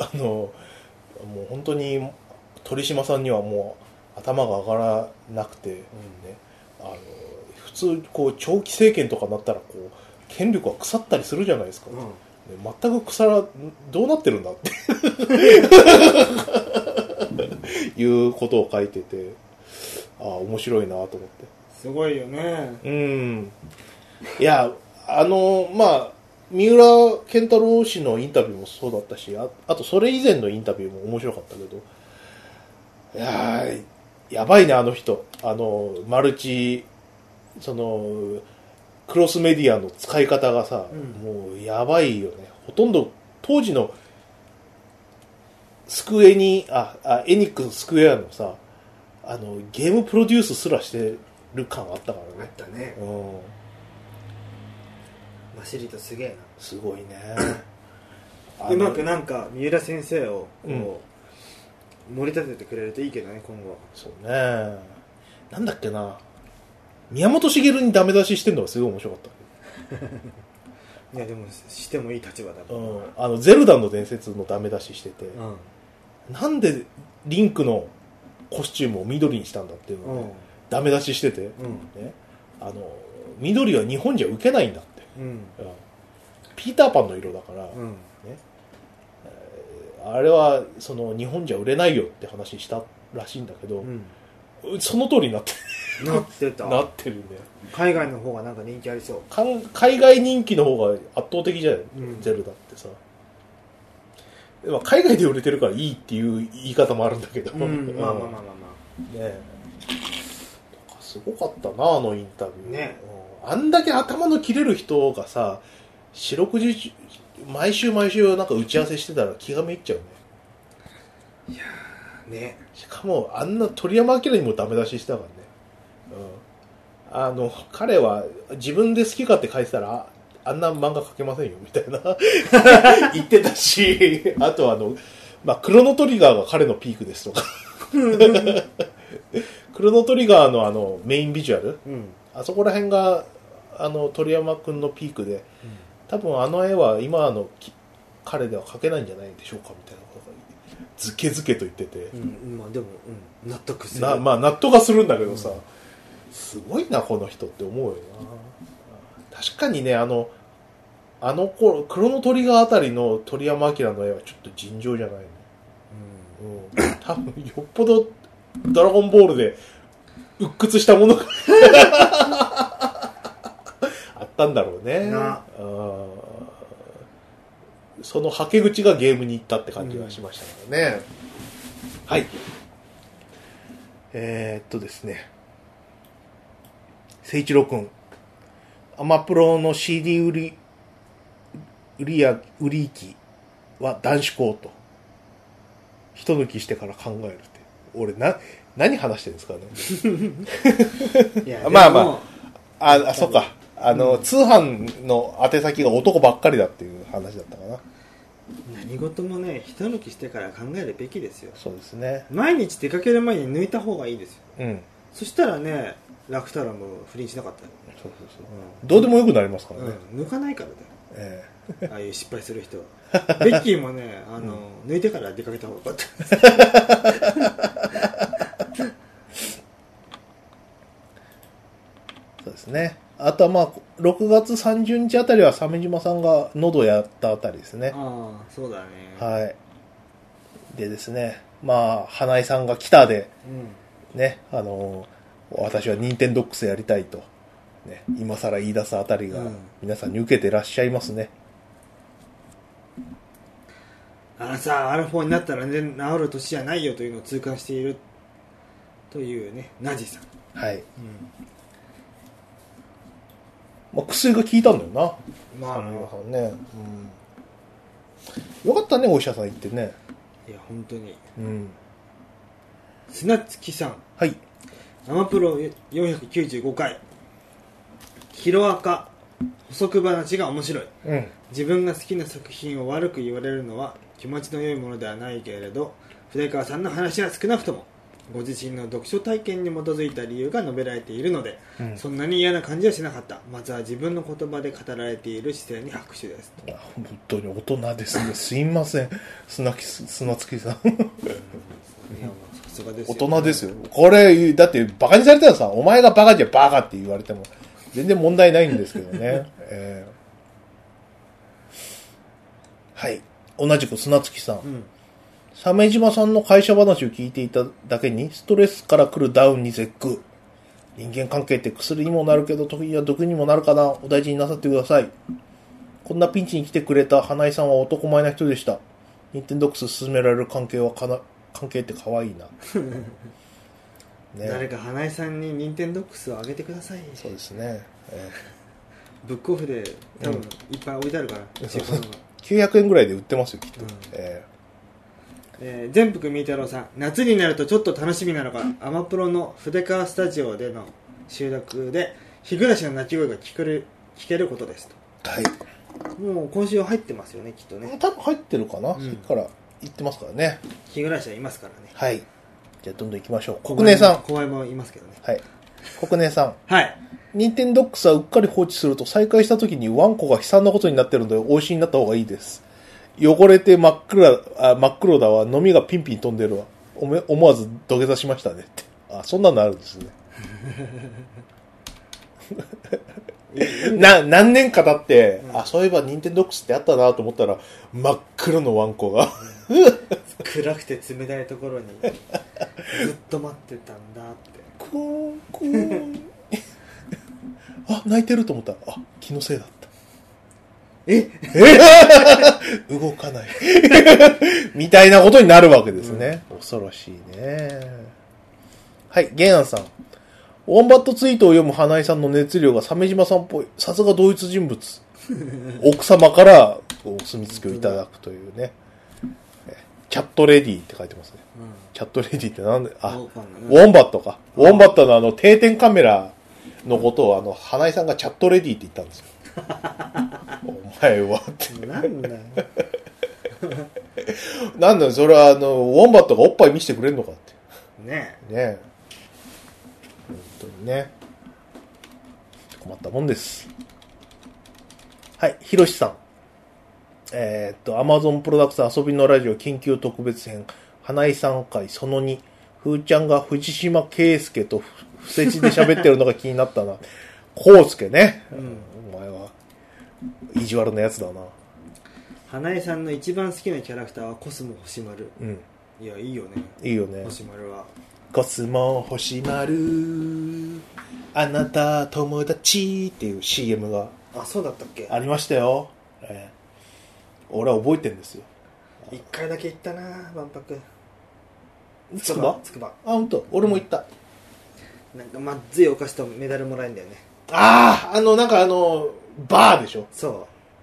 あのもう本当に鳥島さんにはもう頭が上がらなくて、うん、ね、あの普通こう長期政権とかになったらこう権力は腐ったりするじゃないですか、うん、全く腐らどうなってるんだっていうことを書いてて、ああ面白いなと思って。 すごいよね。 うん。いやあのまあ三浦健太郎氏のインタビューもそうだったし、 あ, あとそれ以前のインタビューも面白かったけど、いややばいねあの人。あのマルチそのクロスメディアの使い方がさ、うん、もうやばいよね。ほとんど当時のスクエニああエニックススクエアのさ、あのゲームプロデュースすらしてる感あったからね。 あったね。うん。マシリトすげえな。 すごいね。 うまくなんか三浦先生をこう、うん、盛り立ててくれるといいけどね今後。 そうね。なんだっけな。宮本茂にダメ出ししてんのがすごい面白かったいやでもしてもいい立場だもん、 うん、あのゼルダの伝説のダメ出ししてて、うん、なんでリンクのコスチュームを緑にしたんだっていうのを、ね、うん、ダメ出ししてて、うんね、あの緑は日本じゃ受けないんだって、うんうん、ピーターパンの色だから、うんね、あれはその日本じゃ売れないよって話したらしいんだけど、うん、その通りになってなってたなってるんだよ。 海外の方がなんか人気ありそう。 海外人気の方が圧倒的じゃない、うん、ゼルダってさ。まあ、海外で売れてるからいいっていう言い方もあるんだけど、うん、まあまあまあまあまあねえ、すごかったなあのインタビューね。うん、あんだけ頭の切れる人がさ四六時毎週毎週なんか打ち合わせしてたら気がめいっちゃうね。 いやーね。 しかもあんな鳥山明にもダメ出ししたからね。 あの彼は自分で好き勝手書いてたらあんな漫画描けませんよみたいな言ってたし、あとあの、まあ、クロノトリガーが彼のピークですとかクロノトリガーのあのメインビジュアル、うん、あそこら辺があの鳥山くんのピークで、うん、多分あの絵は今の彼では描けないんじゃないでしょうかみたいなことがずけずけと言ってて、 うん、まあでも、うん、納得するな、まあ納得はするんだけどさ、うん、すごいなこの人って思うよな。確かにね、あのあの頃クロノトリガーあたりの鳥山明の絵はちょっと尋常じゃないね、うんうん、多分よっぽどドラゴンボールで鬱屈したものがあったんだろうね。あそのはけ口がゲームに行ったって感じがしましたからね、うん、はい。えー、っとですね誠一郎くん、アマプロの シーディー 売り売りや売り行きは男子校と一抜きしてから考えるって、俺な何話してるんですかねいやまあまあ、ああそうか、あの、うん、通販の宛先が男ばっかりだっていう話だったかな。 何事もね一抜きしてから考えるべきですよ。 そうですね。 毎日出かける前に抜いた方がいいですよ、 うん、 そしたらね楽太郎も不倫しなかったよ。 そうそうそう、うん、どうでもよくなりますからね、 うん、抜かないからだよ、 えー、ああいう失敗する人はベッキーもねあの、うん、抜いてから出かけた方がよかったそうですね。あとはまあろくがつさんじゅうにちあたりは鮫島さんが喉やったあたりですね。 ああそうだね。 はい。でですね、まあ花井さんが来たで、うん、ね、あの私はニンテンドックスやりたいと、ね、今更言い出すあたりが皆さんに受けてらっしゃいますね。 うん、あのさアルフォーになったら、ね、治る年じゃないよというのを痛感しているというねナジさん。 はい。うんまあ、薬が効いたんだよな。まあ、皆さんね、うん。よかったね、お医者さん行ってね。 いや、本当に。 うん。 砂月さん。 はい。 アマプロよんひゃくきゅうじゅうごかい。ヒロアカ、補足話が面白い。 うん。 自分が好きな作品を悪く言われるのは気持ちの良いものではないけれど、筆川さんの話は少なくとも、ご自身の読書体験に基づいた理由が述べられているので、うん、そんなに嫌な感じはしなかった。まずは自分の言葉で語られている姿勢に拍手です。 本当に大人ですね。すいません、砂月砂月さん。 うん、いやさすがですよ、 大人ですよ。これだってバカにされたらさ、お前がバカじゃバカって言われても全然問題ないんですけどね。えー、はい、同じく砂月さん。うん、鮫島さんの会社話を聞いていただけにストレスから来るダウンに絶句。人間関係って薬にもなるけど時には毒にもなるかな。お大事になさってください。こんなピンチに来てくれた花井さんは男前な人でした。ニンテンドックス勧められる関係はかな関係って可愛いな、 ね、誰か花井さんにニンテンドックスをあげてください。 そうですね、えー、ブックオフで多分いっぱい置いてあるから、うん、 きゅうひゃくえんぐらいで売ってますよきっと、うん、えーえー、全福みーたろうさん、夏になるとちょっと楽しみなのがアマプロの筆川スタジオでの収録で日暮らしの鳴き声が聞ける、聞けることですと。 はい、 もう今週は入ってますよねきっとね。 多分入ってるかな、うん、そっから行ってますからね。 日暮らしはいますからね。 はい、じゃあどんどん行きましょう。国根さん、 小林もいますけどね。 はい、国根さん、 はい、 ニンテンドックスはうっかり放置すると再開した時にワンコが悲惨なことになってるのでおいしいになった方がいいです。汚れて真っ黒あ真っ黒だわ、飲みがピンピン飛んでるわ、おめ思わず土下座しましたねって。あ、そんなのあるんですね。な何年か経って、うん、あ、そういえばニンテンドックスってあったなと思ったら真っ黒のワンコが暗くて冷たいところにずっと待ってたんだって。 クーンクーンあ、泣いてると思ったら、あ、気のせいだった。 え動かないみたいなことになるわけですね、うん、恐ろしいね。はい、ゲンアンさん、ウォンバットツイートを読む花井さんの熱量が鮫島さんっぽい。さすが同一人物。奥様からお墨付きをいただくというね。キャットレディって書いてますね、うん、キャットレディってなんで、あ、ウォンバットか、ウォンバットのあの定点カメラのことをあの花井さんがチャットレディって言ったんですよ。お前はってなんだよなんだよそれはあのウォンバットがおっぱい見せてくれんのかってねえねえ本当にね困ったもんです。はい、ひろしさん。えー、っと、アマゾンプロダクツ遊びのラジオ緊急特別編、花井さん会そのに、ふーちゃんが藤島圭介と伏せ字で喋ってるのが気になったな。こうすけね、うん。お前は、意地悪なやつだな。 花井さんの一番好きなキャラクターはコスモ星丸。 うん。 いや、いいよね。 いいよね。 星丸は。 コスモ星丸、あなた友達っていう シーエム が。 あ、そうだったっけ？ ありましたよ。えー、俺は覚えてるんですよ。 一回だけ行ったな、万博。 つくばつくば。 あ、ほんと。俺も行った。 なんかまずいお菓子とメダルもらえるんだよね。 ああ、あの、なんかあの、バーでしょ。 そう。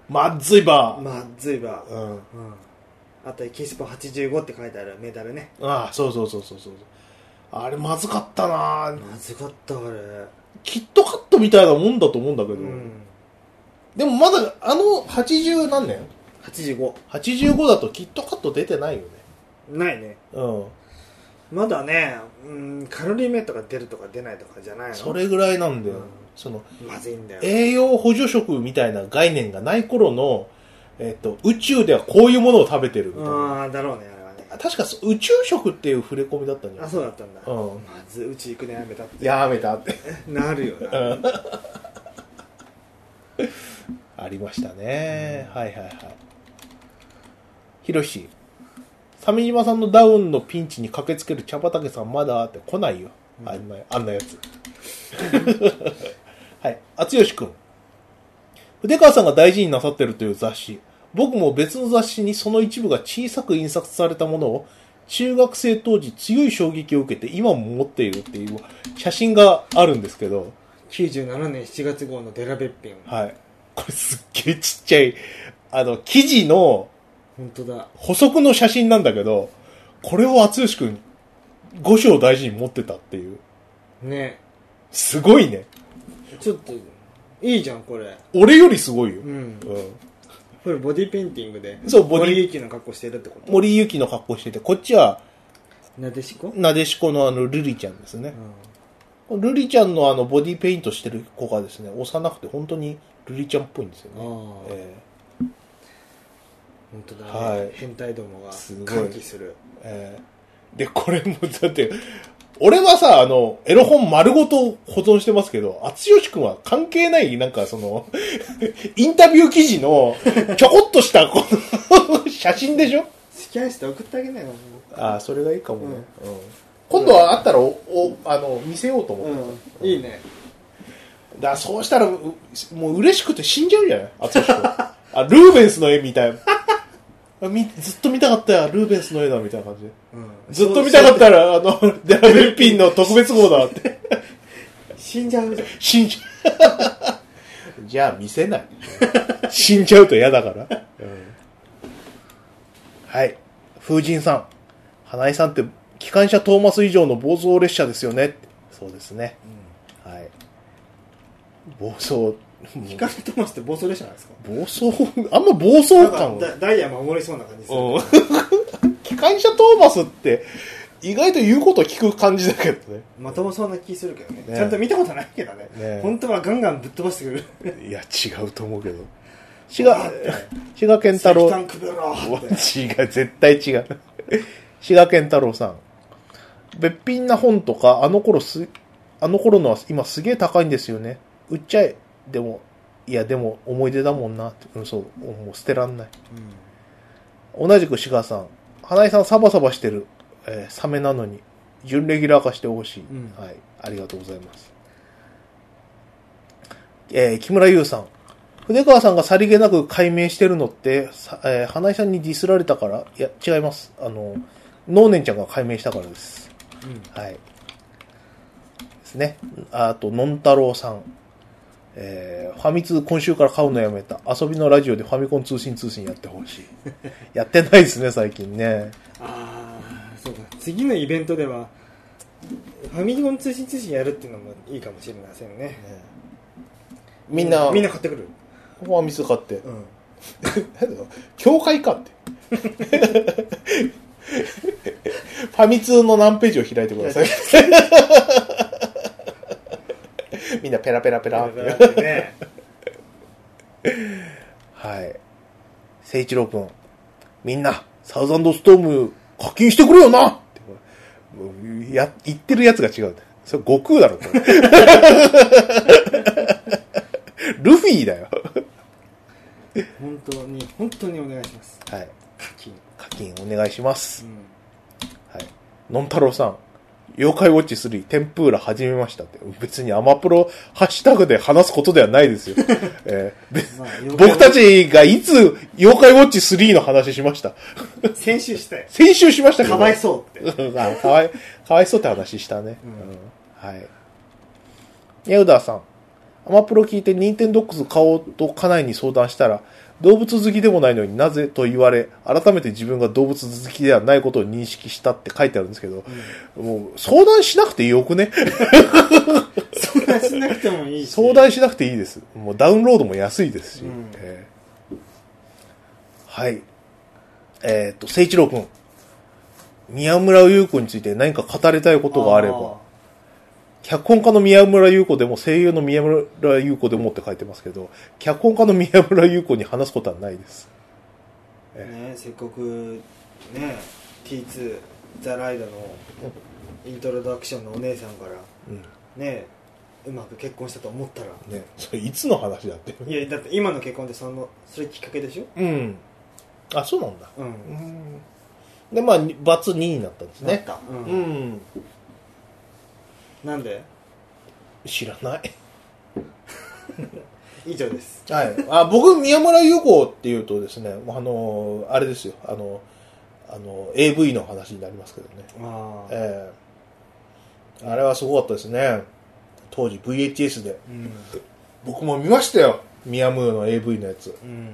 まっずいバー。 まずいバー。うん。うん。あとエキスポはちじゅうごって書いてあるメダルね。 ああ、そうそうそうそうそう。あれまずかったな。 まずかったあれ。 キットカットみたいなもんだと思うんだけど。うん、でもまだあのはちじゅう何年 ? はちじゅうご。 はちじゅうごだとキットカット出てないよね。 ないね。 うん。 まだね、うん、カロリーメイトが出るとか出ないとかじゃないの？ それぐらいなんだよ。うん、そのまずいんだよ。 栄養補助食みたいな概念がない頃の、えっと、宇宙ではこういうものを食べてるみたいな。 ああ、だろうね、あれはね。 確か宇宙食っていう触れ込みだったんじゃない？ あ、そうだったんだ。 うん。 まず宇宙行くのやめたって。 やめたって。 なるよな。 ありましたね。うん、はいはいはい。ひろし。鮫島さんのダウンのピンチに駆けつける茶畑さんまだって来ないよ。うん、あんな、あんなやつ。はい。あつよしくん。筆川さんが大事になさってるという雑誌。僕も別の雑誌にその一部が小さく印刷されたものを中学生当時強い衝撃を受けて今も持っているっていう写真があるんですけど。 きゅうじゅうななねんしちがつ号のデラベッピン。 はい。これすっげえちっちゃい、あの、記事の、 本当だ。 補足の写真なんだけど、これを厚吉くん、五章大事に持ってたっていう。 ね。 すごいね。 ちょっと、いいじゃん、これ。 俺よりすごいよ。うん。うん、 これボディペインティングで。 そう、ボディ。 森ゆきの格好してるってこと？ 森ゆきの格好してて、こっちは、 なでしこ？ なでしこのあの、ルリちゃんですね。うん、ルリちゃんのあの、ボディペイントしてる子がですね、幼くて本当にルリちゃんっぽいんですよね。あえー本当だね、はい、変態どもが歓喜する、 えー、でこれもだって俺はさあのエロ本丸ごと保存してますけど厚吉くんは関係ないなんかそのインタビュー記事のちょこっとしたこの写真でしょ。 スキャンして送ってあげないよ。 ああそれがいいかもね、うんうん、今度はあったらおおあの見せようと思って、 うん、いいね。 だからそうしたらもう嬉しくて死んじゃうじゃない厚吉くんあルーベンスの絵みたいなずっと見たかったよルーベンスの絵だみたいな感じで、うん、ずっと見たかったらあのデラベルピンの特別号だって死んじゃうじゃん。 死んじゃうじゃあ見せない死んじゃうと嫌だから、うん、はい風神さん花井さんって機関車トーマス以上の暴走列車ですよね。そうですね、うん、はい暴走機関車トーマスって暴走列車なんですか？ 暴走あんま暴走感ダ, ダイヤ守りそうな感じですよ、 ね、機関車トーマスって意外と言うこと聞く感じだけどね。 まともそうな気するけど ね, ねちゃんと見たことないけど ね, ね本当はガンガンぶっ飛ばしてくるいや違うと思うけど志賀志賀健太郎タンクベロー違う絶対違う志賀健太郎さんべっぴんな本とかあの頃すあの頃のは今すげえ高いんですよね。売っちゃえでもいやでも思い出だもんなって、うん、そうもう捨てらんない、うん、同じく志賀さん花井さんサバサバしてる、えー、サメなのに準レギュラー化してほしい、うん、はいありがとうございます、えー、木村優さん筆川さんがさりげなく解明してるのって、えー、花井さんにディスられたからいや違いますあの能年ちゃんが解明したからです、うん、はいですね。あとのん太郎さんえー、ファミ通今週から買うのやめた遊びのラジオでファミコン通信通信やってほしいやってないですね最近ね。 ああそうか次のイベントではファミコン通信通信やるっていうのもいいかもしれませんね。ねみんなみんな買ってくる。 ファミ通買って、 うん、 教会かってファミ通の何ページを開いてくださいみんなペラペラペラってねはい。誠一郎くん、みんなサウザンドストーム課金してくれよなってや言ってるやつが違う。それ悟空だろこれルフィだよ本当に本当にお願いします。 はい。 課金課金お願いします。 うん、 はい。のん太郎さん、妖怪ウォッチスリーテンプーラ始めましたって。別にアマプロハッシュタグで話すことではないですよ。えーまあ、僕たちがいつ妖怪ウォッチスリーの話しました先週したよ。 先週しましたけど。 かわいそうって。 あかわい、かわいそうって話したね。うんうん、はい。ヤウダーさん、アマプロ聞いてニンテンドックス買おうと家内に相談したら、動物好きでもないのになぜと言われ、改めて自分が動物好きではないことを認識したって書いてあるんですけど、うん、もう相談しなくてよくね相談しなくてもいいし。 相談しなくていいです。もうダウンロードも安いですし。うん、えー、はい。えー、っと、誠一郎くん。宮村優子について何か語りたいことがあれば。脚本家の宮村優子でも声優の宮村優子でもって書いてますけど、脚本家の宮村優子に話すことはないです。 ね、せっかくね ティーツー ザ・ライドのイントロダクションのお姉さんから、うん、ねうまく結婚したと思ったらね、それいつの話だって。 いやだって今の結婚ってそのそれきっかけでしょ。 うん。あ、そうなんだ。 うん。うん、 でまあバツにになったんですね。 なった。うん。うん、なんで？ 知らない。 以上です。 はい。あ、僕宮村優子っていうとですね、あのあれですよ、あのあの エーブイ の話になりますけどね。ああ。ええー、あれはすごかったですね。当時 ブイエイチエス で、うん、僕も見ましたよ。宮村の エーブイ のやつ。うん。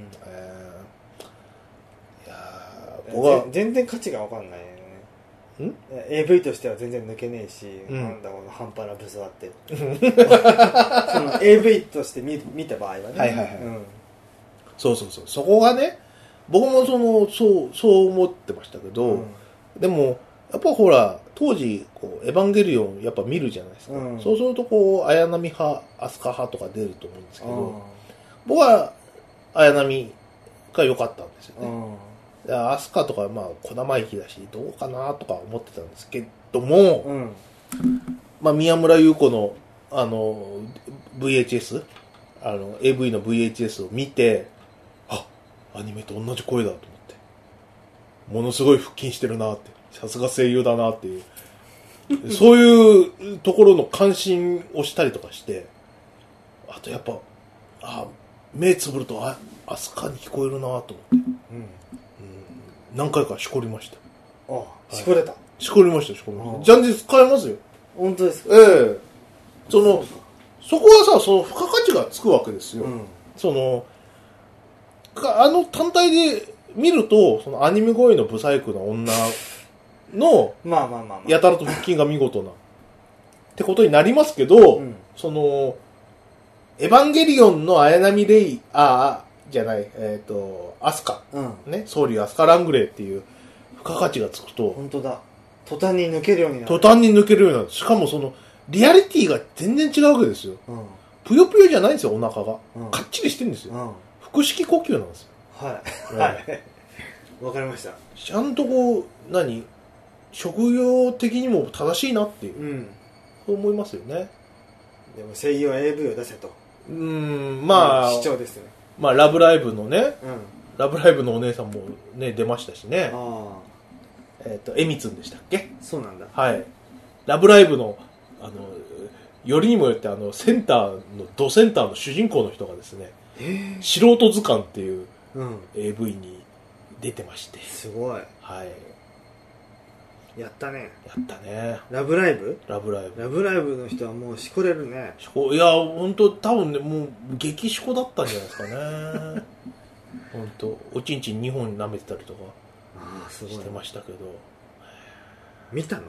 えー、いや僕は全然価値が分かんない。ん エーブイ としては全然抜けねえし、うん、なんだこの半端なブスはってその エーブイ として 見, 見た場合はね、 はいはいはい、うん、そうそうそう、そこがね、僕もそのそうそう思ってましたけど、うん、でもやっぱほら当時こうエヴァンゲリオンやっぱ見るじゃないですか、うん、そうするとこう綾波派飛鳥派とか出ると思うんですけど、僕は綾波が良かったんですよね。アスカとかまあ小生意気だしどうかなとか思ってたんですけども、うん、まあ宮村優子のあの ブイエイチエス あの エーブイ の ブイエイチエス を見て、あ、アニメと同じ声だと思って、ものすごい腹筋してるなって、さすが声優だなっていうそういうところの関心をしたりとかして、あとやっぱあ目つぶるとあアスカに聞こえるなと思って、うん何回かしこりました。 ああ、しこれた。 しこりました、しこりました。ジャンジ使えますよ。 本当ですか？ ええ。その、そこはさ、その付加価値がつくわけですよ。うん、その、あの単体で見ると、そのアニメ声のブサイクな女の、 まあまあまあまあ。 やたらと腹筋が見事な、ってことになりますけど、うん、その、エヴァンゲリオンの綾波レイ、ああ、じゃない、えっ、ー、と、アスカ、うん、ね、ソウリュアスカラングレーっていう付加価値がつくと、 本当だ。途端に抜けるようになる。 途端に抜けるようになる。しかもその、リアリティが全然違うわけですよ。うん、ぷよぷよじゃないんですよ、お腹が。うん、かっちりしてるんですよ。うん、腹式呼吸なんですよ。 はい。はい。わかりました。 ちゃんとこう、何職業的にも正しいなっていう。うん。そう思いますよね。 でも声優は エーブイ を出せと。 うーん、まあ。 主張ですよね。 まあ、ラブライブのね、うん、ラブライブのお姉さんもね、出ましたしね。あえっ、ー、と、えみつんでしたっけ？ そうなんだ。 はい。ラブライブの、あの、よりにもよって、あの、センターの、ドセンターの主人公の人がですね、素人図鑑っていう エーブイ に出てまして。 すごい。 はい。 やったね。 やったね。 ラブライブ？ ラブライブ。 ラブライブの人はもうしこれるね。 しこ、いや、ほんと多分ね、もう激しこだったんじゃないですかね。ほんと、おちんちんにほん舐めてたりとかしてましたけど。 見たの？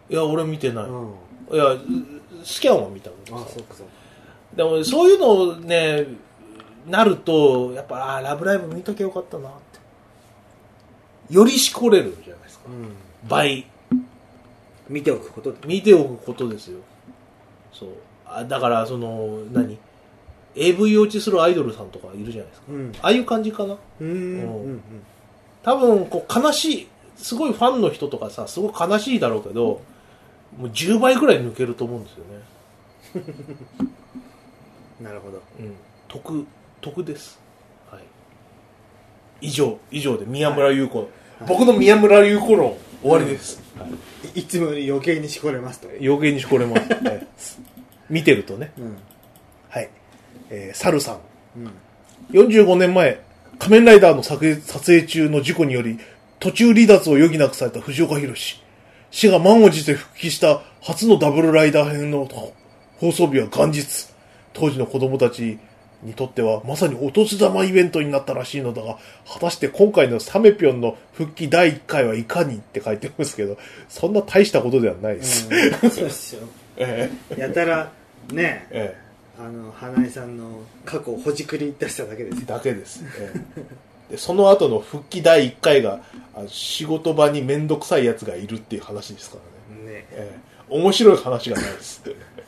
いや俺見てない、 うん、 いやスキャンは見たの。 あそうかそうか。 でもそういうのねなるとやっぱあラブライブ見とけよかったなってよりしこれるじゃないですか、うん、倍見ておくこと見ておくことですよ。そうあだからその何 エーブイ 落ちするアイドルさんとかいるじゃないですか、うん、ああいう感じかな。うん、うんうん、多分こう悲しいすごいファンの人とかさすごい悲しいだろうけど、もうじゅうばいぐらい抜けると思うんですよね。 なるほど、 うん、得得です、はい、以上以上で宮村優子、はい、僕の宮村優子論終わりです、 はい、いつもより余計にしこれますと余計にしこれます、はい、見てるとね、うん、はい、えー、サルさん、うん、よんじゅうごねんまえ仮面ライダーの撮影中の事故により途中離脱を余儀なくされた藤岡弘、死が満を持して復帰した初のダブルライダー編の放送日は元日。当時の子供たちにとってはまさにお年玉イベントになったらしいのだが、果たして今回のサメピョンの復帰だいいっかいはいかにって書いてますけど、そんな大したことではないです、 うん、そうですよ、ええ、やたらね、ええ、あの花井さんの過去をほじくり出しただけですだけです、ええ、でその後の復帰だいいっかいが仕事場にめんどくさいやつがいるっていう話ですからね、ね、ええ、面白い話がないです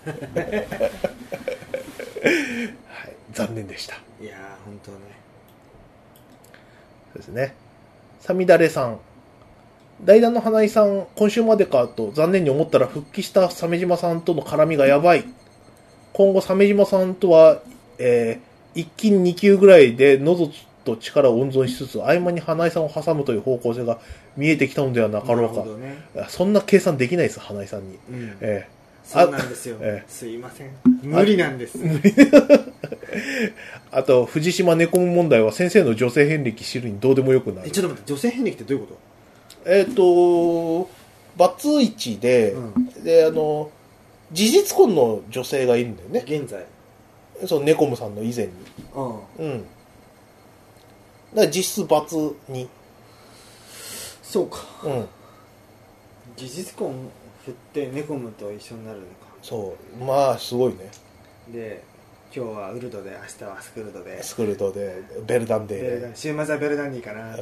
はい、残念でした。 いやー本当ね。 そうですね。さみだれさん、代打の花井さん今週までかと残念に思ったら復帰した鮫島さんとの絡みがやばい。今後鮫島さんとは、えー、いっきんにきゅうぐらいで喉と力を温存しつつ合間に花井さんを挟むという方向性が見えてきたのではなかろうか。ね、そんな計算できないです花井さんに、うん、えーそうなんですよ、ええ、すいません無理なんです。 あと藤島猫問題は先生の女性遍歴知るにどうでもよくなる。 えちょっと待って、女性遍歴ってどういうこと？えっ、ー、とバツイチで、うん、であの事実婚の女性がいるんだよね現在。 そう猫ムさんの以前に、うん、うん、だから実質バツに。 そうか、うん、事実婚振ってネコムと一緒になるのか。 そうまあすごいね。 で今日はウルドで明日はスクルドでスクルドでベルダンデーで週末はベルダンディかな、うん、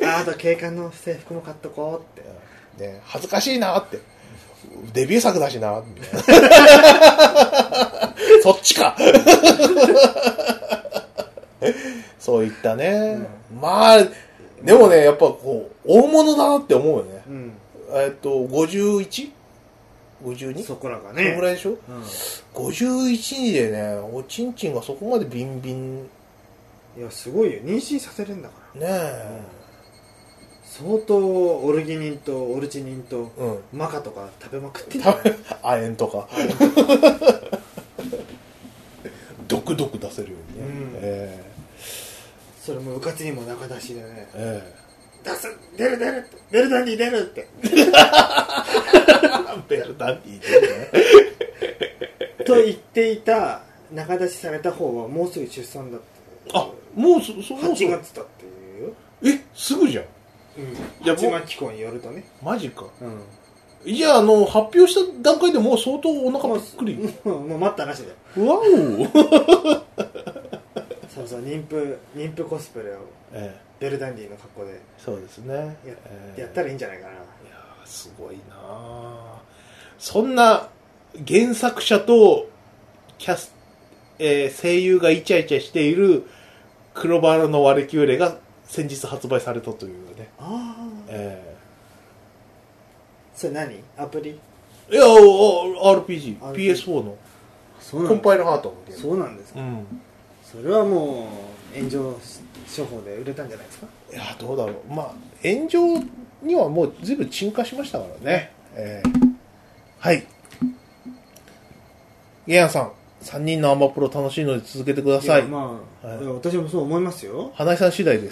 あ, あと警官の制服も買っとこうって、 ね、恥ずかしいなってデビュー作だしなみたいなそっちかそういったね、うん、まあでもねやっぱこう大物だなって思うよね、うん、えっと ごじゅういち?ごじゅうに? そこらがねそのぐらいでしょ、うん、ごじゅういちでねおちんちんがそこまでビンビン。 いやすごいよ、妊娠させるんだからねえ、 うん、相当オルギニンとオルチニンと、うん、マカとか食べまくってた、ね、 亜鉛とか毒毒出せるようにね、うん、えー、それもうかつにも中出しでね、えー、出す出る出るベルダンディ出るってベルダンディ出るねと言っていた中出しされた方はもうすぐ出産だって。 あもうそそはちがつだっていうよ。 えすぐじゃん、 うん、八幡機構によるとね。 マジか、うん、じゃああの発表した段階でもう相当お腹ばっくり、 まあ、もう待ったなしだよ。 わおそうそう妊婦妊婦コスプレを、ええ、ベルダンディの格好でそうですねや,、えー、やったらいいんじゃないかな。いやすごいなそんな原作者とキャス、えー、声優がイチャイチャしている黒バラのワレキューレが先日発売されたというね。ああ、えー、それ何アプリ？いや アールピージー ピーエスフォー のコンパイルハートのゲーム。そうなんですか、うん、それはもう炎上処方で売れたんじゃないですか。 いやどうだろう、まあ炎上にはもう随分沈下しましたからね、えー、はいゲアンさんさんにんのアマプロ楽しいので続けてください。いまあ、はい、私もそう思いますよ。 花井さん次第です。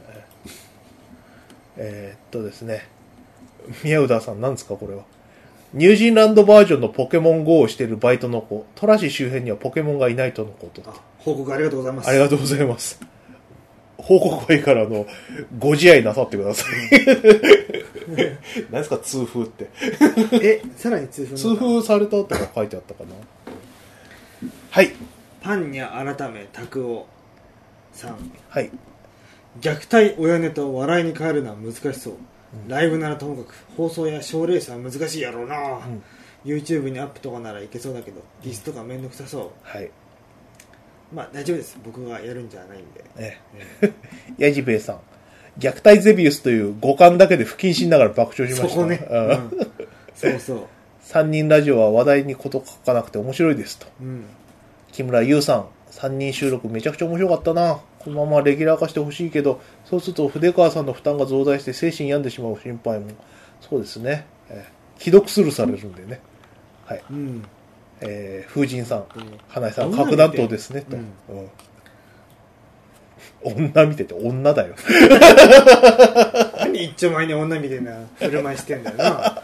えー、っとですね宮宇田さんなんですかこれは。ニュージーランドバージョンのポケモン ゴー をしているバイトの子、トラシ周辺にはポケモンがいないとのこと。 あ報告ありがとうございます。 ありがとうございます。 報告はいいからあのご自愛なさってください。何ですか痛風ってえさらに痛風痛風されたとか書いてあったかな。はい。 パンニャ改め拓夫さん、 はい。 虐待親ネタを笑いに変えるのは難しそう、うん、ライブならともかく放送や賞レースは難しいやろうな、うん、YouTube にアップとかならいけそうだけど、ディスとかめんどくさそう、 はい。 まあ大丈夫です、僕がやるんじゃないんで、 ええ、ヤジベイさん、虐待ゼビウスという五感だけで不謹慎ながら爆笑しました。 そこね、うん、そうそう。 さんにんラジオは話題に事書かなくて面白いですと、うん、木村優さん、さんにん収録めちゃくちゃ面白かったな、このままレギュラー化してほしいけど、そうすると筆川さんの負担が増大して精神病んでしまう心配も。そうですね、えー、既読スルーされるんでね。はい、うん、えー、風神さん、うん、花井さん核弾頭ですねと、うんうん、女見てて女だよ。 何一丁前に女見てんな振る舞いしてんだよな。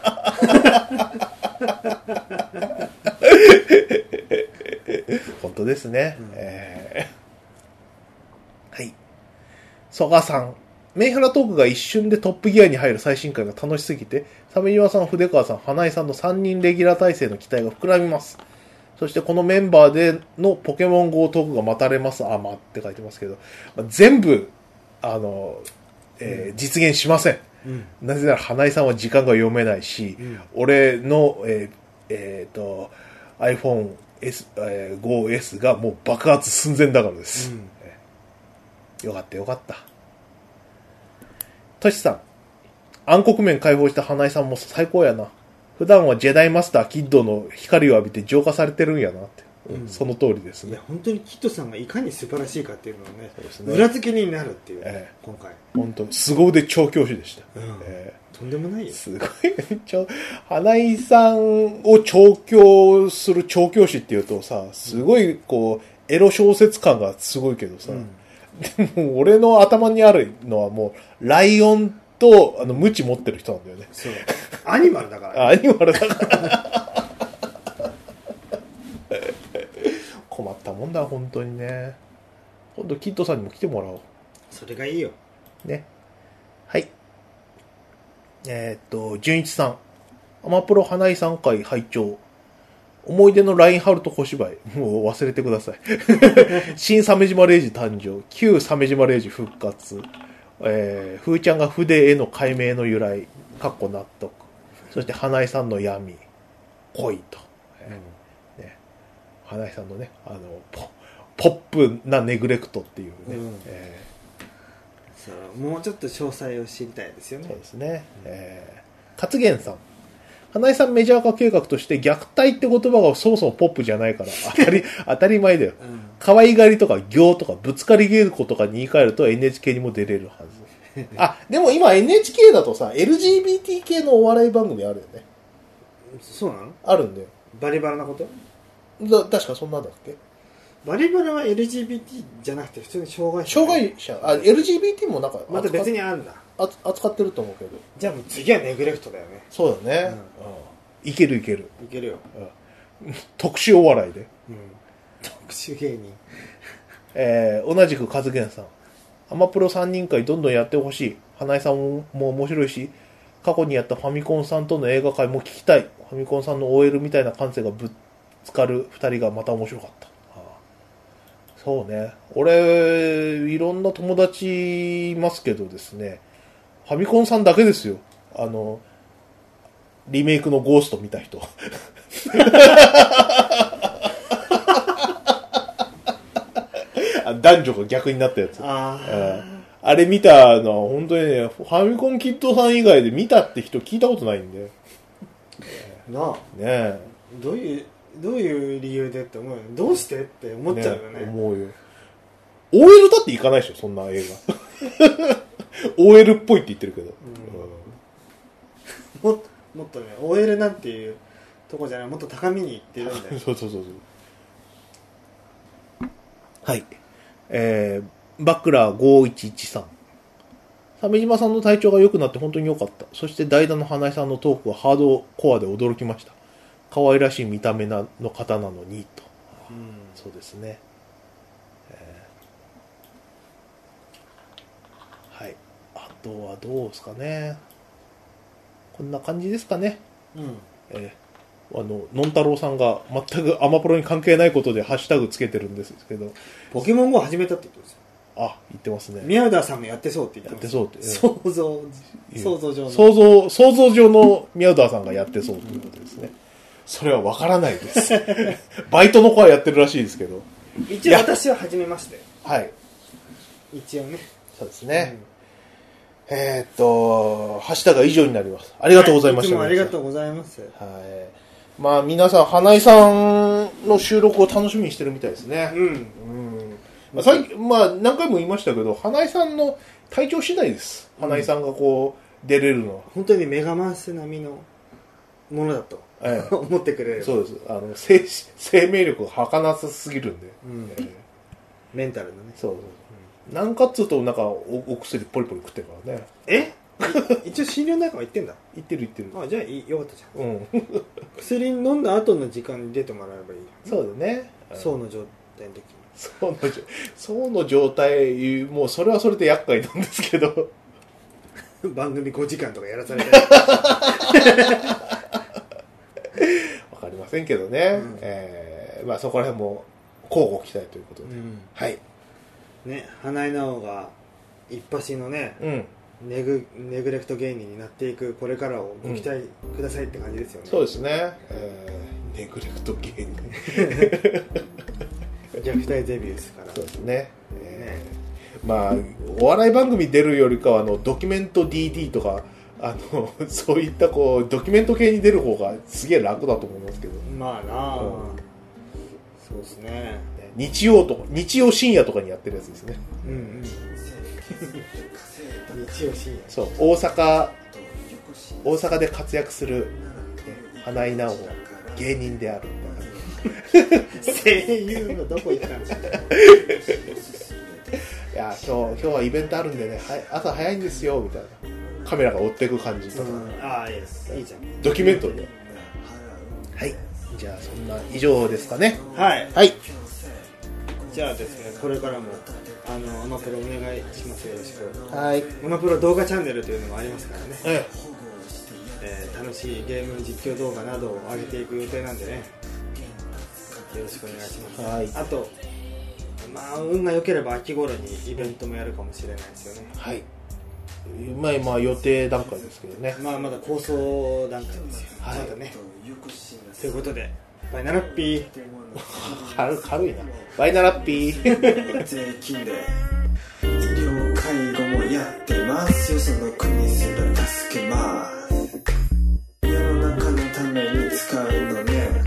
本当ですね、うん、えー、はい。曽我さん、メンヘラトークが一瞬でトップギアに入る最新回が楽しすぎて、鮫島さん、筆川さん、花井さんのさんにんレギュラー体制の期待が膨らみます。そしてこのメンバーでのポケモン ゴー トークが待たれます。あまって書いてますけど、まあ、全部あの、えーうん、実現しません、うん、なぜなら花井さんは時間が読めないし、うん、俺の、えーえー、と iPhone S、えー、ゴーエス がもう爆発寸前だからです、うん、えー、よかったよかった。トシさん、暗黒面解放した花井さんも最高やな。普段はジェダイマスターキッドの光を浴びて浄化されてるんやなって、うん、その通りですね。 いや本当にキッドさんがいかに素晴らしいかっていうのを ね, ね裏付けになるっていう、ね、えー、今回本当凄腕調教師でした、うん、 えー、とんでもないよ。 すごい花井さんを調教する調教師っていうとさ、すごいこうエロ小説感がすごいけどさ、うん、でも俺の頭にあるのはもうライオンとあのムチ持ってる人なんだよね。 そうアニマルだから、 ね、アニマルだから困ったもんだ本当にね。今度キッドさんにも来てもらおう。 それがいいよね。はい。えー、っと純一さん、アマプロ花井さん回拝聴。思い出のラインハルト小芝居もう忘れてください。新鮫島礼二誕生、旧鮫島礼二復活、えー、ふーちゃんが筆への解明の由来かっこ納得、そして花井さんの闇恋と、えーね、花井さんのねあの ポ, ポップなネグレクトっていうね、うん、えー、そうもうちょっと詳細を知りたいですよね。 そうですね、うん、えー、勝元さん、花井さんメジャー化計画として虐待って言葉がそもそもポップじゃないから当たり当たり前だよ、うん、可愛がりとか行とかぶつかり稽古とかに言い換えると エヌエイチケー にも出れるはず。あ、でも今 エヌエイチケー だとさ エルジービーティー 系のお笑い番組あるよね。 そうなの？ あるんだよ。 バリバラなことだ確かそんなんだっけ。 バリバラは エルジービーティー じゃなくて普通に障害者、 障害者、あ エルジービーティー もなんかまた別にあるんだ。 扱ってると思うけど。 じゃあもう次はネグレクトだよね。 そうだね、うんうん、いけるいけるいけるよ、 うん、特殊お笑いで、うん、 特殊芸人えー、同じくカズゲンさん、アマプロさんにん会どんどんやってほしい。花井さんも面白いし、過去にやったファミコンさんとの映画会も聞きたい。ファミコンさんの オーエル みたいな感性がぶつかるふたりがまた面白かった。ああ、そうね、俺いろんな友達いますけどですね、ファミコンさんだけですよ、あのリメイクのゴースト見た人。男女が逆になったやつ。あ, あれ見たのは本当にね、ファミコンキッドさん以外で見たって人聞いたことないんで。 なあ。ねえ。 どういうどういう理由でって思うよ。どうしてって思っちゃうよね。ね、 思うよ。オーエル だって行かないでしょ、そんな映画。オーエル っぽいって言ってるけど。 うん、も, もっとね、オーエル なんていうとこじゃない、もっと高みに行ってるんだよ。 そうそうそうそう。はい。えー、バックラーごいちいちさん、鮫島さんの体調が良くなって本当に良かった。そして代打の花井さんのトークはハードコアで驚きました。可愛らしい見た目なの方なのにと、うん、そうですね、えはい。あとはどうですかね。こんな感じですかね。 うん。 えー、あの、のんたろうさんが全くアマプロに関係ないことでハッシュタグつけてるんですけど。 ポケモン ゴー 始めたってことですよ。 あ、言ってますね。 宮田さんもやってそうって言ってます。 やってそうって。 想像、想像上の。 想像、想像上の宮田さんがやってそうということですね。それはわからないです。バイトの子はやってるらしいですけど。 一応私は始めましたよ。 はい。 一応ね。 そうですね。うん、えー、っと、ハッシュタグは以上になります。ありがとうございました。 はい、いつもありがとうございます。はい。 まあ皆さん、花井さんの収録を楽しみにしてるみたいですね。うん。うん。まあ、最近、まあ何回も言いましたけど、花井さんの体調次第です。花井さんがこう、出れるのは。 本当にメガマンス並みのものだと、ええ、思ってくれる。 そうです。あの、生、生命力が儚さすぎるんで。うん、 ええ、メンタルのね。 そうそう。うん、なんかっつうと、なんかお、お薬ポリポリ食ってるからね。 え一応診療内科は行ってんだ。 行ってる行ってる。 あ、じゃあよかったじゃん。うん。薬飲んだ後の時間に出てもらえばいい。 そうだね。 そうの状態の時に。 そうの、そうの状態、もうそれはそれで厄介なんですけど。 番組ごじかんとかやらされたり。 わかりませんけどね。うん、えー、まあそこら辺も交互期待ということで。うん、はい。 ね、花井直が一発のね、うん、ネグ、ネグレクト芸人になっていくこれからをご期待くださいって感じですよね。 うん、そうですね。えー、ネグレクト芸人。 虐待デビューですから。 そうですね。えー、ね、まあお笑い番組出るよりかはあのドキュメント ディーディー とかあのそういったこうドキュメント系に出る方がすげえ楽だと思いますけど。 まあなあ、うん、そうですね。 日曜とか日曜深夜とかにやってるやつですね。うんうん。 日曜深夜。 そう、大阪大阪で活躍する、ね、花井直は芸人である。 声優のどこ行ったんですか。いや今日今日はイベントあるんでね、はい、朝早いんですよみたいなカメラが追っていく感じとか、うん、 ああいいです、いいじゃん、 ドキュメントで。はい、じゃあそんな以上ですかね。 はいはい。 じゃあですね、これからもあのアマプロお願いします。よろしく。 はい。 アマプロ動画チャンネルというのもありますからね。 えええー、楽しいゲーム実況動画などを上げていく予定なんでね。よろしくお願いします。はい。あと、まあ運が良ければ秋頃にイベントもやるかもしれないですよね。 はい。まあまあ予定段階ですけどね。 まあまだ構想段階ですよ。はい。まだね。ということで、バイナラッピー。 軽軽いな。バイナラッピー。 税金で医療介護もやってますよ。その国すら助けます。世の中のために使うのね。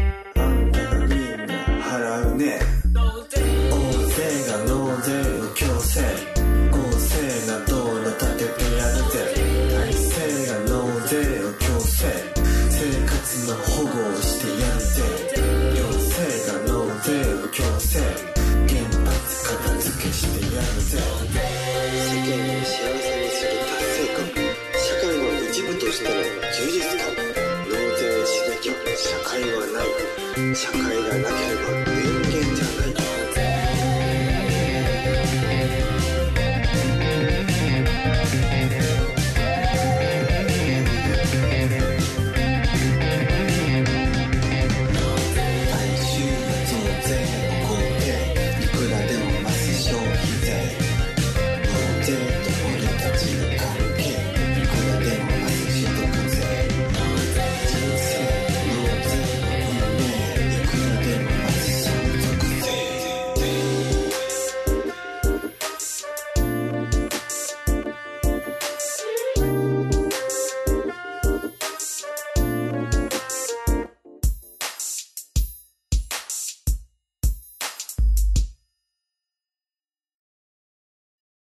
払うね。大勢が納税を強制、公正な道路立ててやるぜ。大勢が納税を強制、生活の保護をしてやるぜ。行政が納税を強制、原発片付けしてやるぜ。世間を幸せにする達成感、社会の一部としての充実感。納税しなきゃ社会はない。社会がなければ